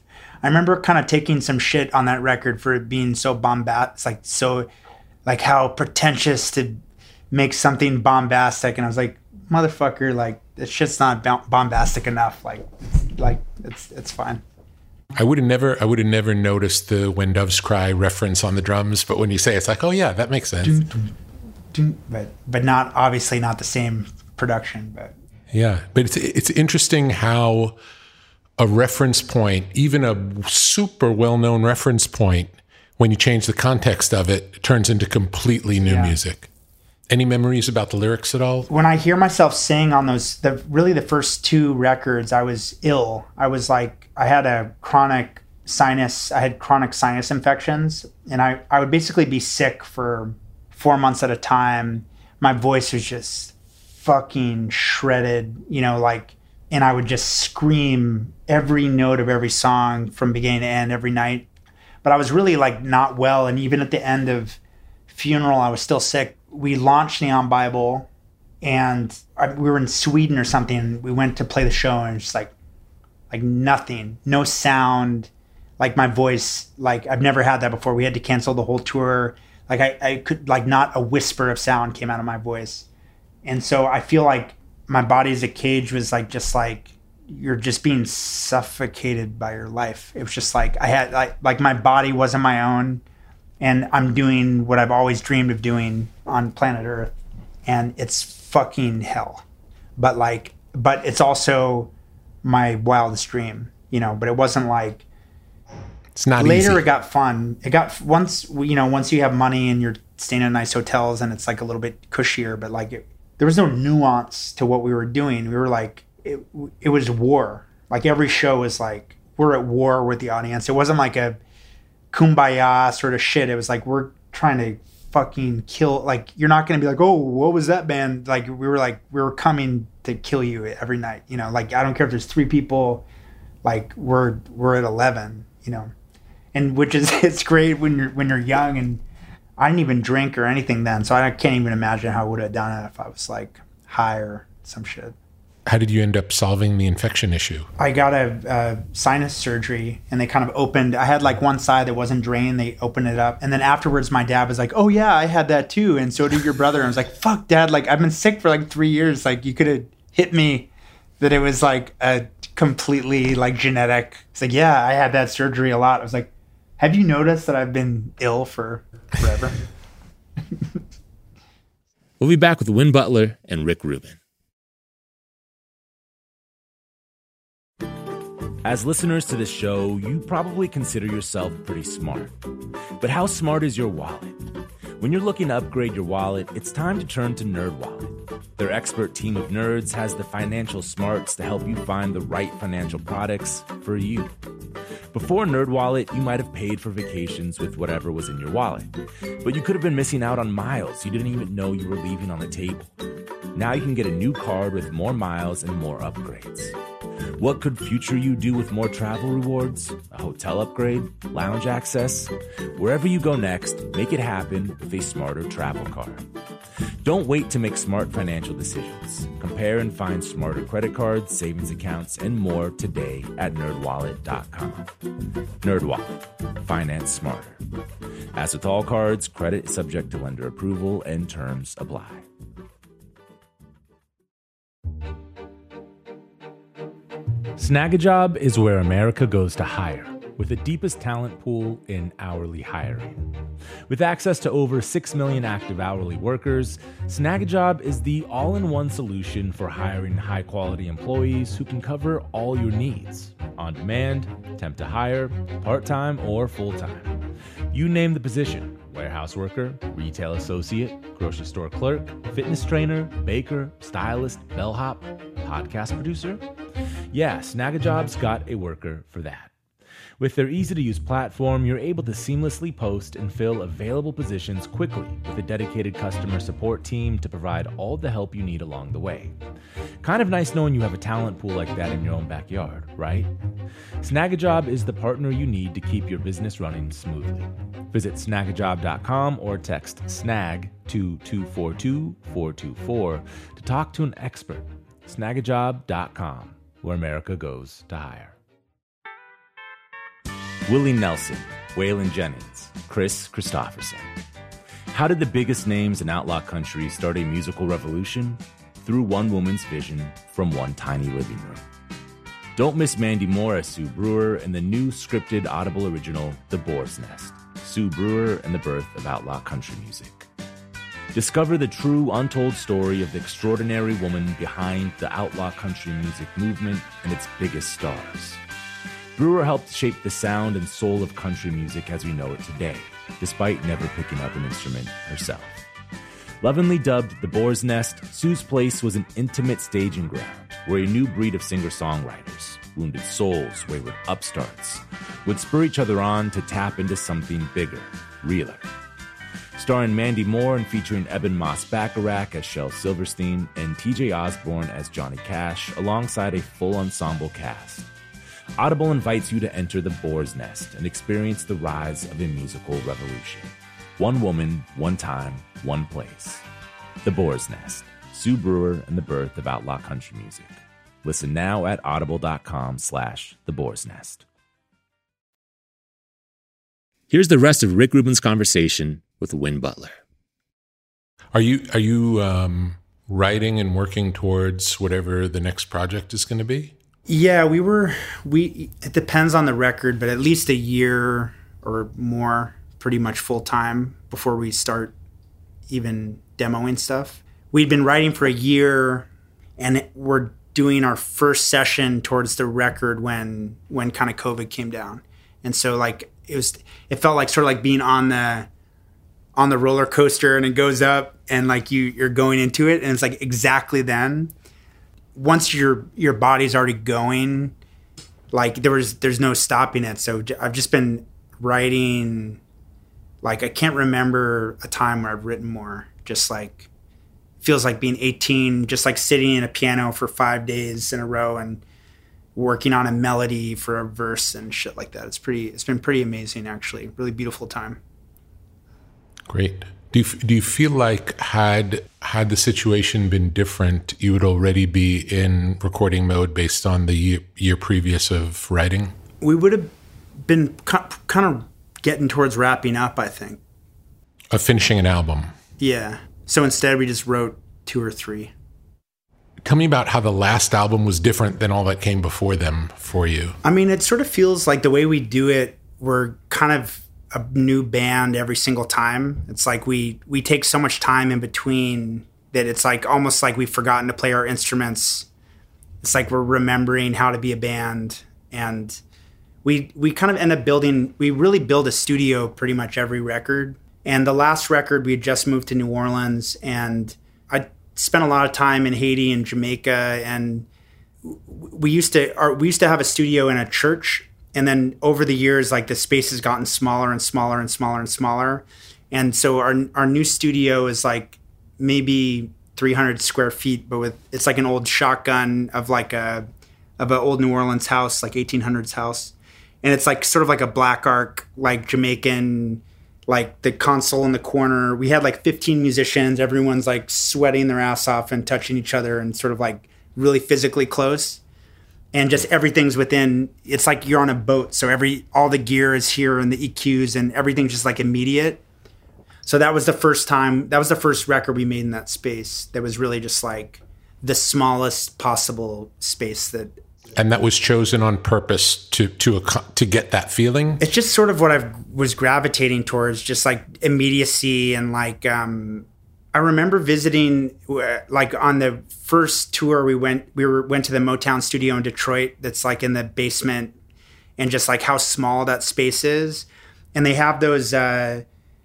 I remember kind of taking some shit on that record for it being so bombastic. It's like so, like how pretentious to make something bombastic. And I was like, motherfucker, like this shit's not bombastic enough. Like, it's, like it's it's fine. I would have never, I would have never noticed the "When Doves Cry" reference on the drums, but when you say it, it's like, oh yeah, that makes sense. Doom, doom, doom, but but not obviously not the same production. But yeah, but it's it's interesting how a reference point, even a super well-known reference point, when you change the context of it, it turns into completely new yeah. music. Any memories about the lyrics at all? When I hear myself sing on those, the really the first two records, I was ill. I was like, I had a chronic sinus, I had chronic sinus infections, and I, I would basically be sick for four months at a time. My voice was just fucking shredded, you know, like, and I would just scream every note of every song from beginning to end every night. But I was really like not well. And even at the end of Funeral, I was still sick. We launched Neon Bible and I, we were in Sweden or something. We went to play the show and it's like, like nothing, no sound, like my voice, like I've never had that before. We had to cancel the whole tour. Like I, I could, like not a whisper of sound came out of my voice. And so I feel like my body as a cage was like, just like, you're just being suffocated by your life. It was just like, I had like, like my body wasn't my own and I'm doing what I've always dreamed of doing on planet Earth. And it's fucking hell. But like, but it's also my wildest dream, you know, but it wasn't like, it's not later easy. It got fun. It got, once, you know, once you have money and you're staying in nice hotels and it's like a little bit cushier, but like it, there was no nuance to what we were doing. We were like, it, it was war. Like every show was like, we're at war with the audience. It wasn't like a kumbaya sort of shit. It was like, we're trying to fucking kill, like, you're not going to be like, oh, what was that band? Like, we were like, we were coming to kill you every night. You know, like, I don't care if there's three people, like we're, we're at eleven, you know, and which is, it's great when you're, when you're young. And I didn't even drink or anything then, so I can't even imagine how I would have done it if I was like high or some shit. How did you end up solving the infection issue? I got a, a sinus surgery, and they kind of opened. I had like one side that wasn't drained. They opened it up, and then afterwards, my dad was like, "Oh yeah, I had that too, and so did your brother." And I was like, "Fuck, Dad! Like I've been sick for like three years. Like you could have hit me that it was like a completely like genetic." It's like, "Yeah, I had that surgery a lot." I was like, "Have you noticed that I've been ill for forever?" We'll be back with Win Butler and Rick Rubin. As listeners to this show, you probably consider yourself pretty smart. But how smart is your wallet? When you're looking to upgrade your wallet, it's time to turn to NerdWallet. Their expert team of nerds has the financial smarts to help you find the right financial products for you. Before NerdWallet, you might have paid for vacations with whatever was in your wallet. But you could have been missing out on miles you didn't even know you were leaving on the table. Now you can get a new card with more miles and more upgrades. What could future you do with more travel rewards? A hotel upgrade? Lounge access? Wherever you go next, make it happen with a smarter travel card. Don't wait to make smart financial decisions. Compare and find smarter credit cards, savings accounts, and more today at nerd wallet dot com. NerdWallet. Finance smarter. As with all cards, credit is subject to lender approval and terms apply. Snagajob is where America goes to hire, with the deepest talent pool in hourly hiring. With access to over six million active hourly workers, Snagajob is the all-in-one solution for hiring high-quality employees who can cover all your needs, on demand, temp to hire, part-time, or full-time. You name the position: warehouse worker, retail associate, grocery store clerk, fitness trainer, baker, stylist, bellhop, podcast producer. Yeah, Snagajob's got a worker for that. With their easy-to-use platform, you're able to seamlessly post and fill available positions quickly with a dedicated customer support team to provide all the help you need along the way. Kind of nice knowing you have a talent pool like that in your own backyard, right? Snagajob is the partner you need to keep your business running smoothly. Visit snagajob dot com or text SNAG to two four two, four two four to talk to an expert. snagajob dot com, where America goes to hire. Willie Nelson, Waylon Jennings, Chris Christopherson. How did the biggest names in outlaw country start a musical revolution? Through one woman's vision from one tiny living room. Don't miss Mandy Moore as Sue Brewer in the new scripted Audible original, The Boar's Nest, Sue Brewer and the Birth of Outlaw Country Music. Discover the true, untold story of the extraordinary woman behind the outlaw country music movement and its biggest stars. Brewer helped shape the sound and soul of country music as we know it today, despite never picking up an instrument herself. Lovingly dubbed The Boar's Nest, Sue's place was an intimate staging ground where a new breed of singer-songwriters, wounded souls, wayward upstarts, would spur each other on to tap into something bigger, realer. Starring Mandy Moore and featuring Eben Moss-Bacharach as Shel Silverstein and T J Osborne as Johnny Cash, alongside a full ensemble cast. Audible invites you to enter The Boar's Nest and experience the rise of a musical revolution. One woman, one time, one place. The Boar's Nest, Sue Brewer and the Birth of Outlaw Country Music. Listen now at audible.com slash The Boar's Nest. Here's the rest of Rick Rubin's conversation with Win Butler. Are you are you um, writing and working towards whatever the next project is going to be? Yeah, we were, we, it depends on the record, but at least a year or more, pretty much full time before we start even demoing stuff. We'd been writing for a year and we're doing our first session towards the record when, when kind of COVID came down. And so like, it was, it felt like sort of like being on the, on the roller coaster and it goes up and like you, you're going into it. And it's like exactly then. Once your your body's already going, like there was there's no stopping it. So I've just been writing, like I can't remember a time where I've written more. Just like feels like being eighteen, just like sitting in a piano for five days in a row and working on a melody for a verse and shit like that. It's pretty. It's been pretty amazing actually. Really beautiful time. Great. Do you, do you feel like had had the situation been different, you would already be in recording mode based on the year, year previous of writing? We would have been kind of getting towards wrapping up, I think. Of finishing an album. Yeah. So instead we just wrote two or three. Tell me about how the last album was different than all that came before them for you. I mean, it sort of feels like the way we do it, we're kind of a new band every single time. It's like we we take so much time in between that it's like almost like we've forgotten to play our instruments. It's like we're remembering how to be a band, and we we kind of end up building, we really build a studio pretty much every record. And the last record, we had just moved to New Orleans, and I spent a lot of time in Haiti and Jamaica, and we used to our, we used to have a studio in a church. And then over the years, like the space has gotten smaller and smaller and smaller and smaller. And so our our new studio is like maybe three hundred square feet, but with it's like an old shotgun of like a of an old New Orleans house, like eighteen hundreds house. And it's like sort of like a Black Ark, like Jamaican, like the console in the corner. We had like fifteen musicians. Everyone's like sweating their ass off and touching each other and sort of like really physically close. And just everything's within, it's like you're on a boat. So every, all the gear is here and the E Qs and everything's just like immediate. So that was the first time, that was the first record we made in that space. That was really just like the smallest possible space that. And that was chosen on purpose to, to, to get that feeling? It's just sort of what I was gravitating towards, just like immediacy and like, um, I remember visiting, like on the first tour we went, we were went to the Motown studio in Detroit. That's like in the basement, and just like how small that space is. And they have those, uh,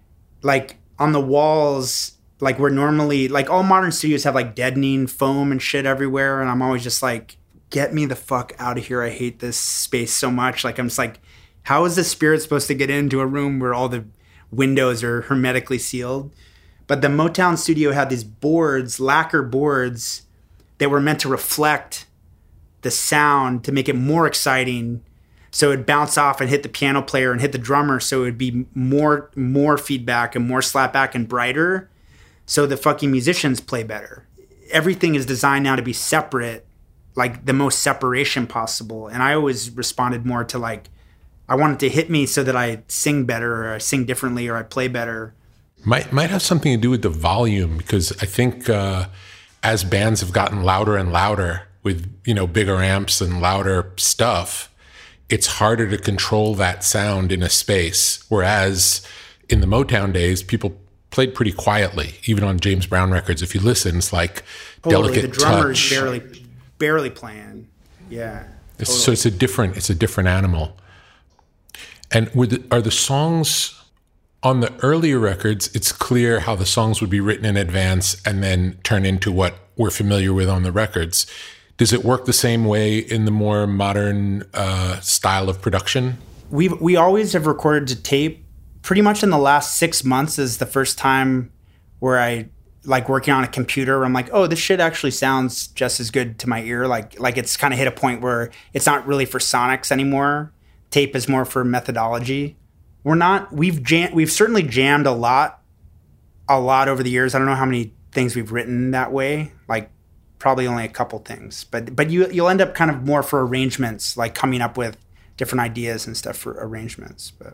like on the walls, like where normally, like all modern studios have like deadening foam and shit everywhere. And I'm always just like, get me the fuck out of here. I hate this space so much. Like I'm just like, how is the spirit supposed to get into a room where all the windows are hermetically sealed? But the Motown studio had these boards, lacquer boards, that were meant to reflect the sound to make it more exciting. So it'd bounce off and hit the piano player and hit the drummer. So it would be more, more feedback and more slapback and brighter. So the fucking musicians play better. Everything is designed now to be separate, like the most separation possible. And I always responded more to like, I wanted to hit me so that I sing better or I sing differently or I play better. Might might have something to do with the volume, because I think uh, as bands have gotten louder and louder with, you know, bigger amps and louder stuff, it's harder to control that sound in a space. Whereas in the Motown days, people played pretty quietly, even on James Brown records. If you listen, it's like totally. Delicate the drummer touch. is barely barely playing. Yeah. It's, totally. So it's a different it's a different animal. And with the, are the songs on the earlier records, it's clear how the songs would be written in advance and then turn into what we're familiar with on the records. Does it work the same way in the more modern uh, style of production? We we always have recorded to tape. Pretty much in the last six months is the first time where I like working on a computer where I'm like, oh, this shit actually sounds just as good to my ear. Like like it's kind of hit a point where it's not really for sonics anymore. Tape is more for methodology. We're not, we've jam, we've certainly jammed a lot, a lot over the years. I don't know how many things we've written that way, like probably only a couple things, but, but you, you'll end up kind of more for arrangements, like coming up with different ideas and stuff for arrangements. But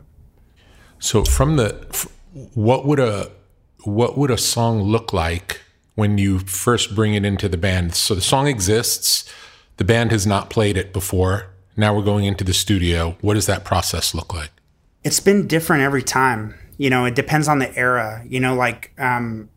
so from the, what would a, what would a song look like when you first bring it into the band? So the song exists, the band has not played it before. Now we're going into the studio. What does that process look like? It's been different every time. You know, it depends on the era. You know, like um,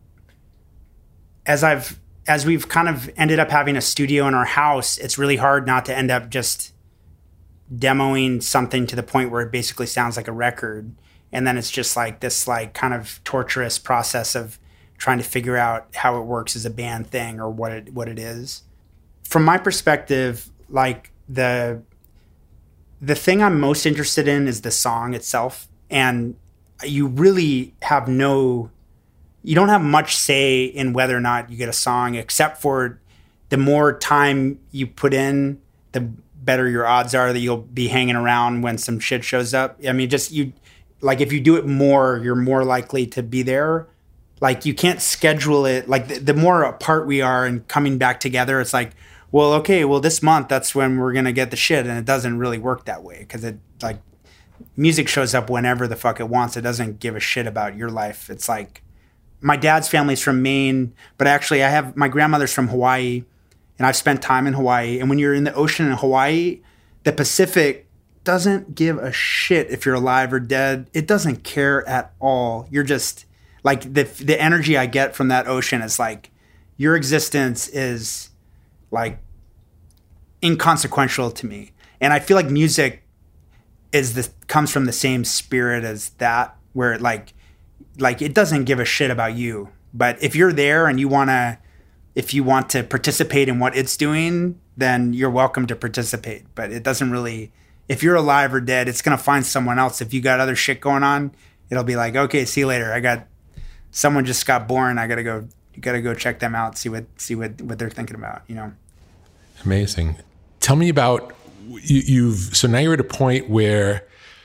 as I've as we've kind of ended up having a studio in our house, it's really hard not to end up just demoing something to the point where it basically sounds like a record. And then it's just like this like kind of torturous process of trying to figure out how it works as a band thing or what it what it is. From my perspective, like the The thing I'm most interested in is the song itself. And you really have no, you don't have much say in whether or not you get a song, except for the more time you put in, the better your odds are that you'll be hanging around when some shit shows up. I mean, just you, like if you do it more, you're more likely to be there. Like you can't schedule it. Like the, the more apart we are and coming back together, it's like, well, okay, well this month that's when we're gonna get the shit, and it doesn't really work that way because it like music shows up whenever the fuck it wants. It doesn't give a shit about your life. It's like my dad's family's from Maine, but actually I have my grandmother's from Hawaii, and I've spent time in Hawaii. And when you're in the ocean in Hawaii, the Pacific doesn't give a shit if you're alive or dead. It doesn't care at all. You're just like the the energy I get from that ocean is like your existence is like inconsequential to me. And I feel like music is the comes from the same spirit as that, where it like like it doesn't give a shit about you. But if you're there and you wanna if you want to participate in what it's doing, then you're welcome to participate. But it doesn't really, if you're alive or dead, it's going to find someone else. If you got other shit going on, it'll be like, okay, see you later. I got, someone just got born. I got to go, you got to go check them out, see what, see what, what they're thinking about, you know? Amazing. Tell me about, you, you've, so now you're at a point where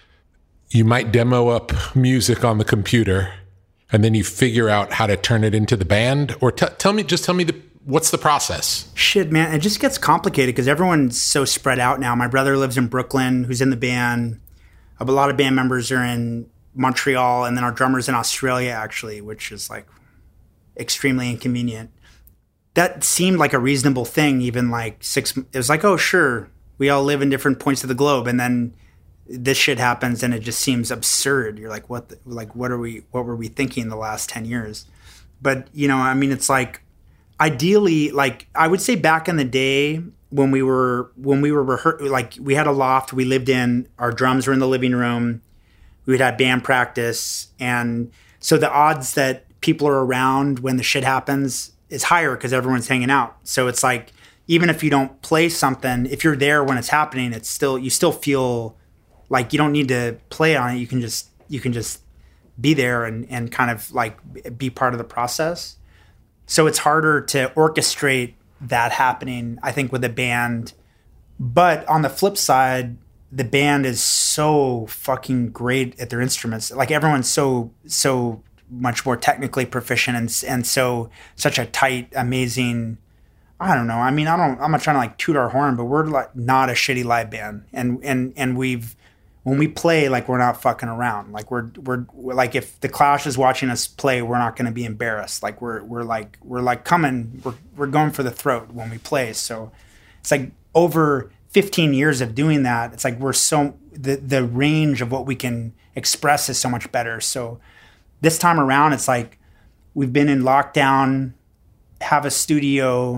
you might demo up music on the computer and then you figure out how to turn it into the band, or t- tell me, just tell me the, what's the process? Shit, man. It just gets complicated because everyone's so spread out now. My brother lives in Brooklyn, who's in the band. A lot of band members are in Montreal, and then our drummer's in Australia, actually, which is like extremely inconvenient. That seemed like a reasonable thing, even like six, it was like, oh, sure, we all live in different points of the globe. And then this shit happens and it just seems absurd. You're like, what, the, like, what are we, what were we thinking the last ten years? But, you know, I mean, it's like, ideally, like I would say back in the day when we were, when we were, rehe- like we had a loft we lived in, our drums were in the living room, we would have band practice. And so the odds that people are around when the shit happens is higher because everyone's hanging out. So it's like, even if you don't play something, if you're there when it's happening, it's still, you still feel like you don't need to play on it. You can just, you can just be there and, and kind of like be part of the process. So it's harder to orchestrate that happening, I think, with a band. But on the flip side, the band is so fucking great at their instruments. Like everyone's so, so much more technically proficient and, and so such a tight, amazing, I don't know. I mean, I don't, I'm not trying to like toot our horn, but we're like not a shitty live band. And, and, and we've, when we play, like we're not fucking around. Like we're, we're, we're like, if the Clash is watching us play, we're not going to be embarrassed. Like we're, we're like, we're like coming, we're, we're going for the throat when we play. So it's like over fifteen years of doing that. It's like, we're so, the, the range of what we can express is so much better. So this time around, it's like, we've been in lockdown, have a studio,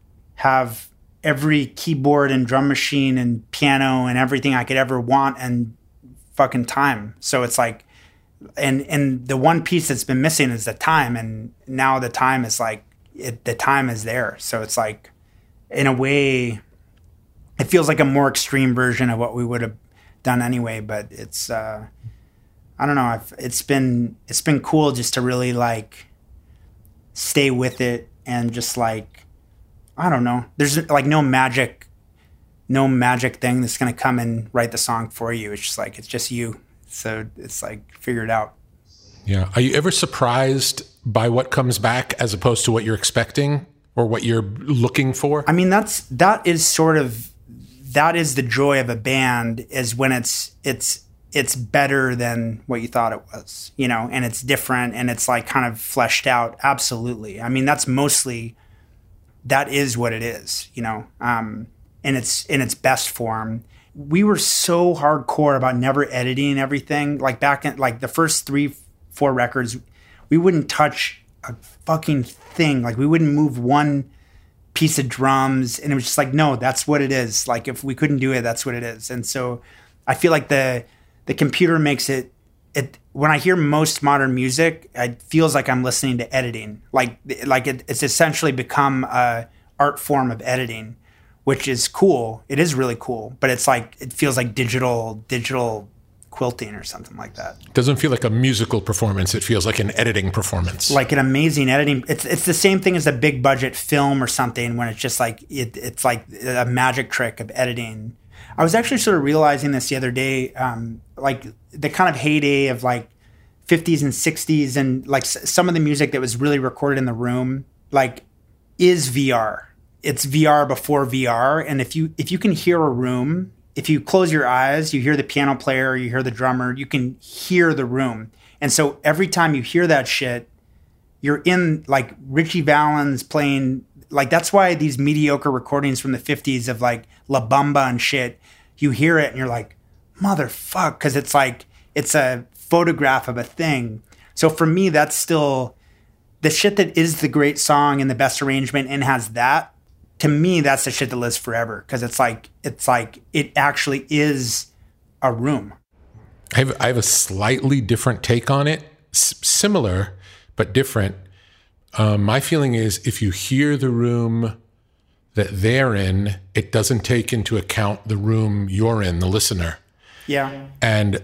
have every keyboard and drum machine and piano and everything I could ever want and fucking time. So it's like, and and the one piece that's been missing is the time. And now the time is like, it, the time is there. So it's like, in a way, it feels like a more extreme version of what we would have done anyway. But it's, uh, I don't know. I've, it's been, it's been cool just to really like stay with it and just like, I don't know. There's like no magic, no magic thing that's going to come and write the song for you. It's just like, it's just you. So it's like, figure it out. Yeah. Are you ever surprised by what comes back as opposed to what you're expecting or what you're looking for? I mean, that's, that is sort of, that is the joy of a band, is when it's, it's, it's better than what you thought it was, you know, and it's different and it's like kind of fleshed out. Absolutely. I mean, that's mostly, that is what it is, you know, um, in its in its best form. We were so hardcore about never editing everything. Like back in like the first three, four records, we wouldn't touch a fucking thing. Like we wouldn't move one piece of drums, and it was just like, no, that's what it is. Like if we couldn't do it, that's what it is. And so I feel like the the computer makes it. It, when I hear most modern music, it feels like I'm listening to editing. Like, like it, it's essentially become a art form of editing, which is cool. It is really cool, but it's like, it feels like digital, digital quilting or something like that. It doesn't feel like a musical performance. It feels like an editing performance. Like an amazing editing. It's it's the same thing as a big budget film or something, when it's just like, it, it's like a magic trick of editing. I was actually sort of realizing this the other day, um, like the kind of heyday of like fifties and sixties and like s- some of the music that was really recorded in the room, like is V R. It's V R before V R. And if you if you can hear a room, if you close your eyes, you hear the piano player, you hear the drummer, you can hear the room. And so every time you hear that shit, you're in like Richie Valens playing, like that's why these mediocre recordings from the fifties of like La Bamba and shit, you hear it and you're like, motherfuck, because it's like, it's a photograph of a thing. So for me, that's still the shit that is the great song and the best arrangement and has that. To me, that's the shit that lives forever because it's like, it's like, it actually is a room. I have, I have a slightly different take on it, S- similar, but different. Um, my feeling is if you hear the room that they're in, it doesn't take into account the room you're in, the listener. Yeah. And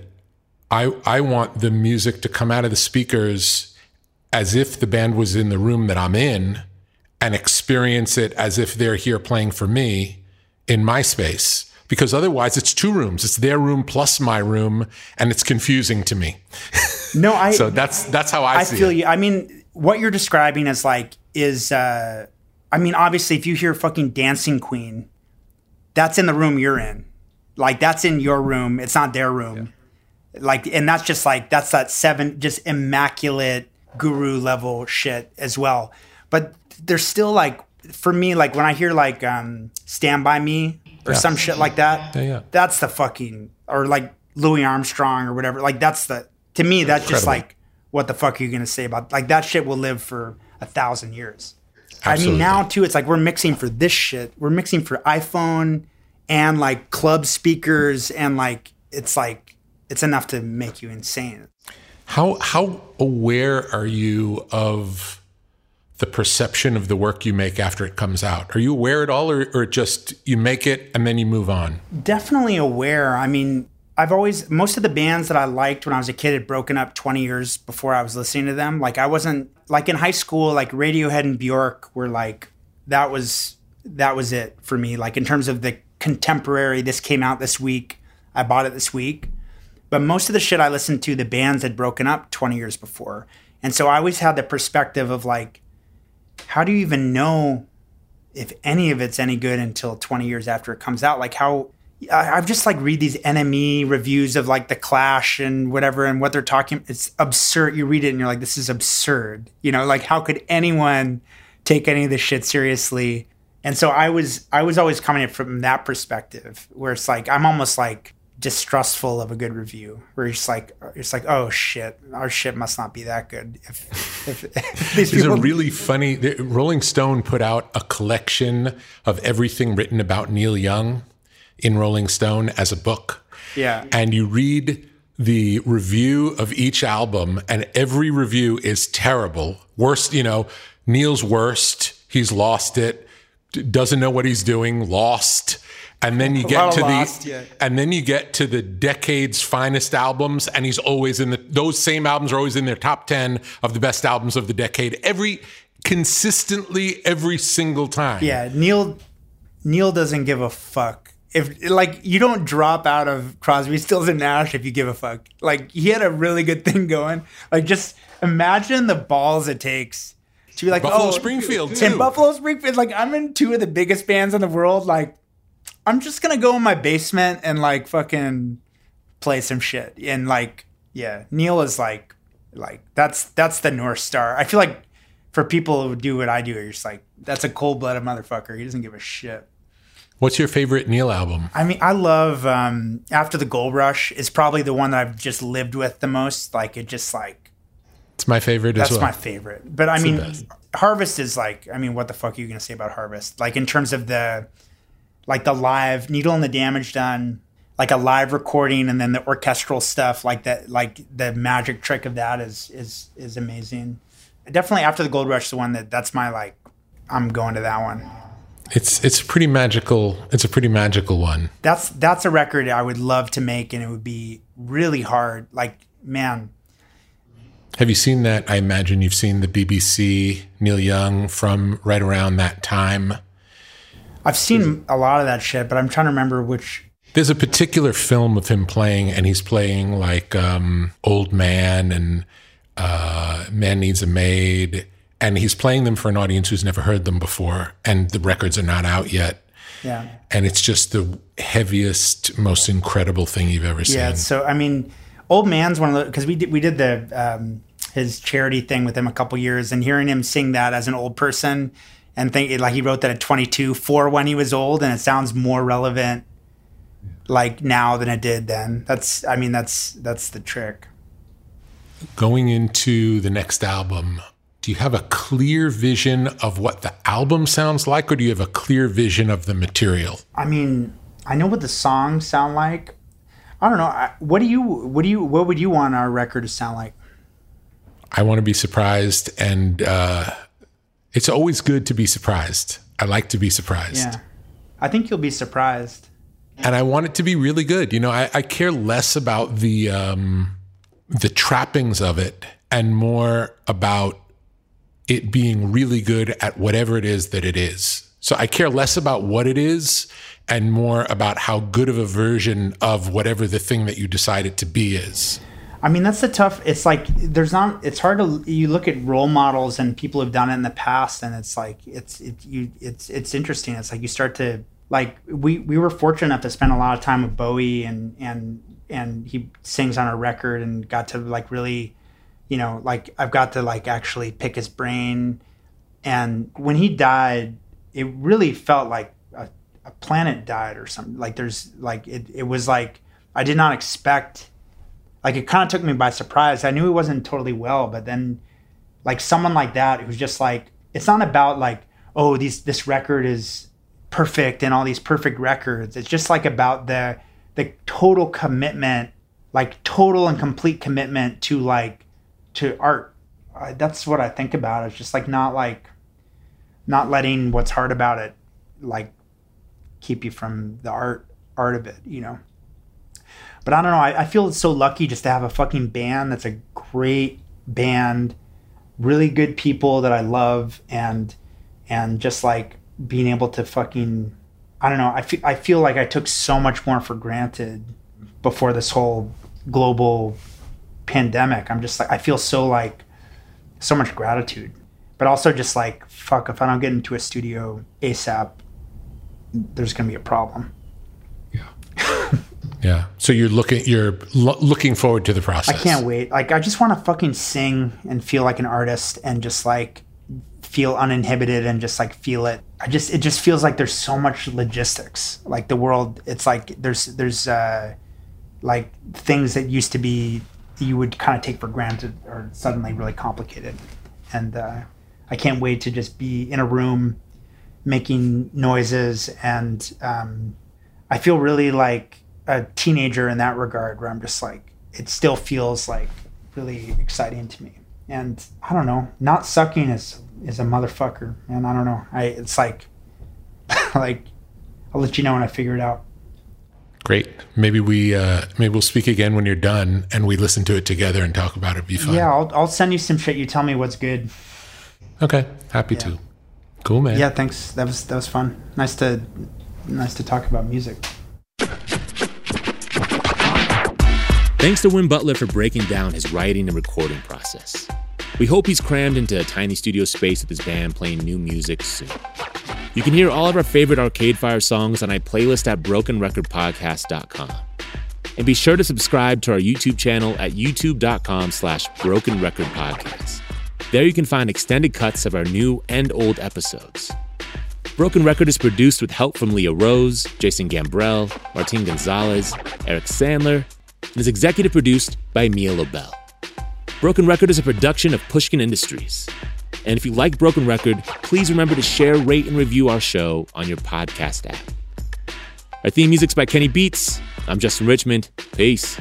I I want the music to come out of the speakers as if the band was in the room that I'm in and experience it as if they're here playing for me in my space. Because otherwise it's two rooms. It's their room plus my room, and it's confusing to me. No, I So that's that's how I, I see feel it. you. I mean, what you're describing is like, is, uh, I mean, obviously, if you hear fucking Dancing Queen, that's in the room you're in. Like, that's in your room. It's not their room. Yeah. Like, and that's just like, that's that seven, just immaculate guru level shit as well. But there's still like, for me, like when I hear like um, Stand By Me or Yeah. some shit like that, Yeah, yeah. that's the fucking, or like Louis Armstrong or whatever. Like, that's the, to me, that's just Incredible. like, what the fuck are you going to say about, like, that shit will live for a thousand years. Absolutely. I mean, now too, it's like we're mixing for this shit. We're mixing for iPhone and like club speakers, and like, it's like, it's enough to make you insane. How how aware are you of the perception of the work you make after it comes out? Are you aware at all, or, or just you make it and then you move on? Definitely aware. I mean, I've always, most of the bands that I liked when I was a kid had broken up twenty years before I was listening to them. Like I wasn't, like in high school, like Radiohead and Bjork were like, that was, that was it for me. Like in terms of the contemporary, this came out this week, I bought it this week. But most of the shit I listened to, the bands had broken up twenty years before. And so I always had the perspective of like, how do you even know if any of it's any good until twenty years after it comes out? Like how, I've just like read these N M E reviews of like the Clash and whatever and what they're talking. It's absurd. You read it and you're like, this is absurd. You know, like how could anyone take any of this shit seriously? And so I was, I was always coming at it from that perspective where it's like, I'm almost like distrustful of a good review where you're just like, it's like, oh shit, our shit must not be that good. If, if, if these There's people, a really funny, the- Rolling Stone put out a collection of everything written about Neil Young in Rolling Stone as a book. yeah. And you read the review of each album, and every review is terrible. Worst, you know, Neil's worst. He's lost it. d- Doesn't know what he's doing. Lost. And then you lot get of to Lost, the, yeah. and then you get to the decade's finest albums, and he's always in the. Those same albums are always in their top ten of the best albums of the decade. Every consistently, every single time. Yeah, Neil Neil doesn't give a fuck. If like you don't drop out of Crosby, Stills and Nash if you give a fuck. Like he had a really good thing going. Like just imagine the balls it takes to be like, Buffalo oh, Springfield, too. in Buffalo Springfield. Like I'm in two of the biggest bands in the world. Like I'm just gonna go in my basement and like fucking play some shit. And like, yeah, Neil is like, like that's that's the North Star. I feel like for people who do what I do, you're just like, that's a cold-blooded motherfucker. He doesn't give a shit. What's your favorite Neil album? I mean, I love um, After the Gold Rush is probably the one that I've just lived with the most. Like it just like, It's my favorite that's as well. my favorite. But I the mean, best. Harvest is like, I mean, what the fuck are you going to say about Harvest? Like in terms of the, like the live, Needle and the Damage Done, like a live recording and then the orchestral stuff, like that, like the magic trick of that is, is, is amazing. Definitely After the Gold Rush is the one that, that's my like, I'm going to that one. It's it's pretty magical. It's a pretty magical one. That's that's a record I would love to make, and it would be really hard. Like, man, Have you seen that? I imagine you've seen the B B C Neil Young from right around that time. I've seen a lot of that shit, but I'm trying to remember which. There's a particular film of him playing, and he's playing like um, Old Man and uh, Man Needs a Maid, and he's playing them for an audience who's never heard them before, and the records are not out yet. Yeah. And it's just the heaviest, most incredible thing you've ever seen. Yeah. So, I mean, Old Man's one of the, because we did, we did the, um, his charity thing with him a couple years, and hearing him sing that as an old person and think like he wrote that at twenty-two for when he was old, and it sounds more relevant like now than it did then. That's, I mean, that's, that's the trick. Going into the next album, do you have a clear vision of what the album sounds like, or do you have a clear vision of the material? I mean, I know what the songs sound like. I don't know. I, what do you, what do you, what would you want our record to sound like? I want to be surprised, and uh, it's always good to be surprised. I like to be surprised. Yeah. I think you'll be surprised. And I want it to be really good. You know, I, I care less about the um, the trappings of it and more about it being really good at whatever it is that it is. So I care less about what it is and more about how good of a version of whatever the thing that you decide it to be is. I mean, that's the tough, it's like, there's not, it's hard to, you look at role models and people who've done it in the past, and it's like, it's, it, you, it's, it's interesting. It's like you start to, like, we, we were fortunate enough to spend a lot of time with Bowie, and, and, and he sings on our record, and got to like really, you know, like I've got to like actually pick his brain. And when he died, it really felt like a, a planet died or something. Like there's like, it, it was like, I did not expect, like it kind of took me by surprise. I knew he wasn't totally well, but then like someone like that who's just like, it's not about like, oh, these, this record is perfect and all these perfect records. It's just like about the, the total commitment, like total and complete commitment to like, to art. Uh, that's what I think about. It's just like not like, not letting what's hard about it, like keep you from the art, art of it, you know? But I don't know. I, I feel so lucky just to have a fucking band that's a great band, really good people that I love, and and just like being able to fucking, I don't know. I feel I feel like I took so much more for granted before this whole global pandemic. I'm just like, I feel so like so much gratitude, but also just like, fuck, if I don't get into a studio ASAP, there's gonna be a problem. Yeah. So you're looking you're lo- looking forward to the process. I can't wait. Like I just want to fucking sing and feel like an artist and just like feel uninhibited and just like feel it. I just it just feels like there's so much logistics. Like the world, it's like there's there's uh like things that used to be you would kind of take for granted are suddenly really complicated. And uh I can't wait to just be in a room making noises, and um I feel really like a teenager in that regard, where I'm just like, it still feels like really exciting to me. And I don't know, not sucking is is a motherfucker, and I don't know. I it's like like I'll let you know when I figure it out. Great. Maybe we uh maybe we'll speak again when you're done and we listen to it together and talk about it. It'd be fun. Yeah, I'll I'll send you some shit. You tell me what's good. Okay. Happy yeah. to. Cool, man. Yeah, thanks. That was that was fun. Nice to nice to talk about music. Thanks to Win Butler for breaking down his writing and recording process. We hope he's crammed into a tiny studio space with his band playing new music soon. You can hear all of our favorite Arcade Fire songs on our playlist at broken record podcast dot com. And be sure to subscribe to our YouTube channel at youtube.com slash broken record podcast. There you can find extended cuts of our new and old episodes. Broken Record is produced with help from Leah Rose, Jason Gambrell, Martin Gonzalez, Eric Sandler, and is executive produced by Mia Lobel. Broken Record is a production of Pushkin Industries. And if you like Broken Record, please remember to share, rate, and review our show on your podcast app. Our theme music's by Kenny Beats. I'm Justin Richmond. Peace.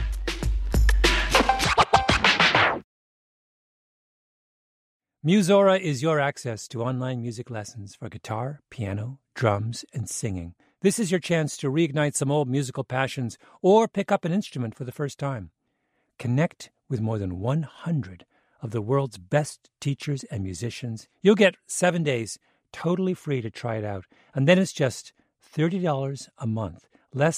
Musora is your access to online music lessons for guitar, piano, drums, and singing. This is your chance to reignite some old musical passions or pick up an instrument for the first time. Connect with more than one hundred of the world's best teachers and musicians. You'll get seven days totally free to try it out, and then it's just thirty dollars a month, less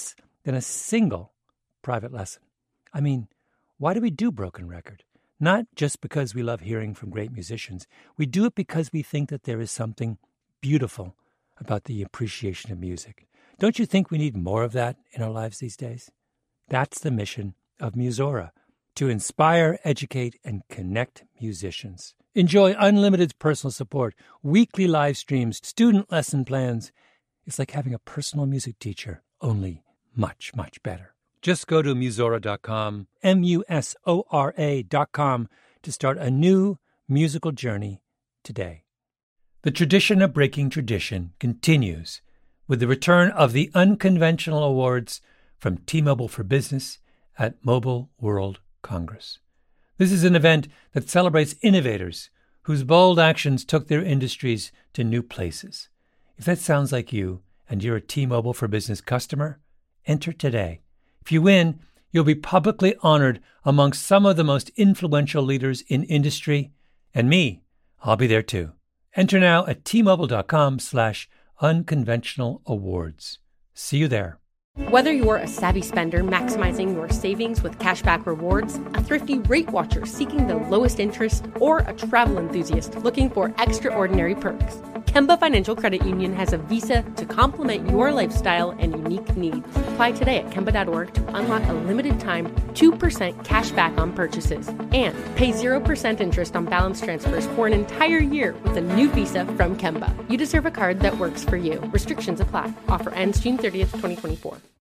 than a single private lesson. I mean, why do we do Broken Record? Not just because we love hearing from great musicians. We do it because we think that there is something beautiful about the appreciation of music. Don't you think we need more of that in our lives these days? That's the mission of Musora, to inspire, educate, and connect musicians. Enjoy unlimited personal support, weekly live streams, student lesson plans. It's like having a personal music teacher, only much, much better. Just go to musora dot com, M U S O R A dot com, to start a new musical journey today. The tradition of breaking tradition continues with the return of the Unconventional Awards from T-Mobile for Business at Mobile World Congress. This is an event that celebrates innovators whose bold actions took their industries to new places. If that sounds like you and you're a T-Mobile for Business customer, enter today. If you win, you'll be publicly honored amongst some of the most influential leaders in industry. And me, I'll be there too. Enter now at T-Mobile.com slash unconventional awards. See you there. Whether you're a savvy spender maximizing your savings with cashback rewards, a thrifty rate watcher seeking the lowest interest, or a travel enthusiast looking for extraordinary perks, Kemba Financial Credit Union has a visa to complement your lifestyle and unique needs. Apply today at Kemba dot org to unlock a limited time two percent cash back on purchases and pay zero percent interest on balance transfers for an entire year with a new visa from Kemba. You deserve a card that works for you. Restrictions apply. Offer ends June thirtieth, twenty twenty-four.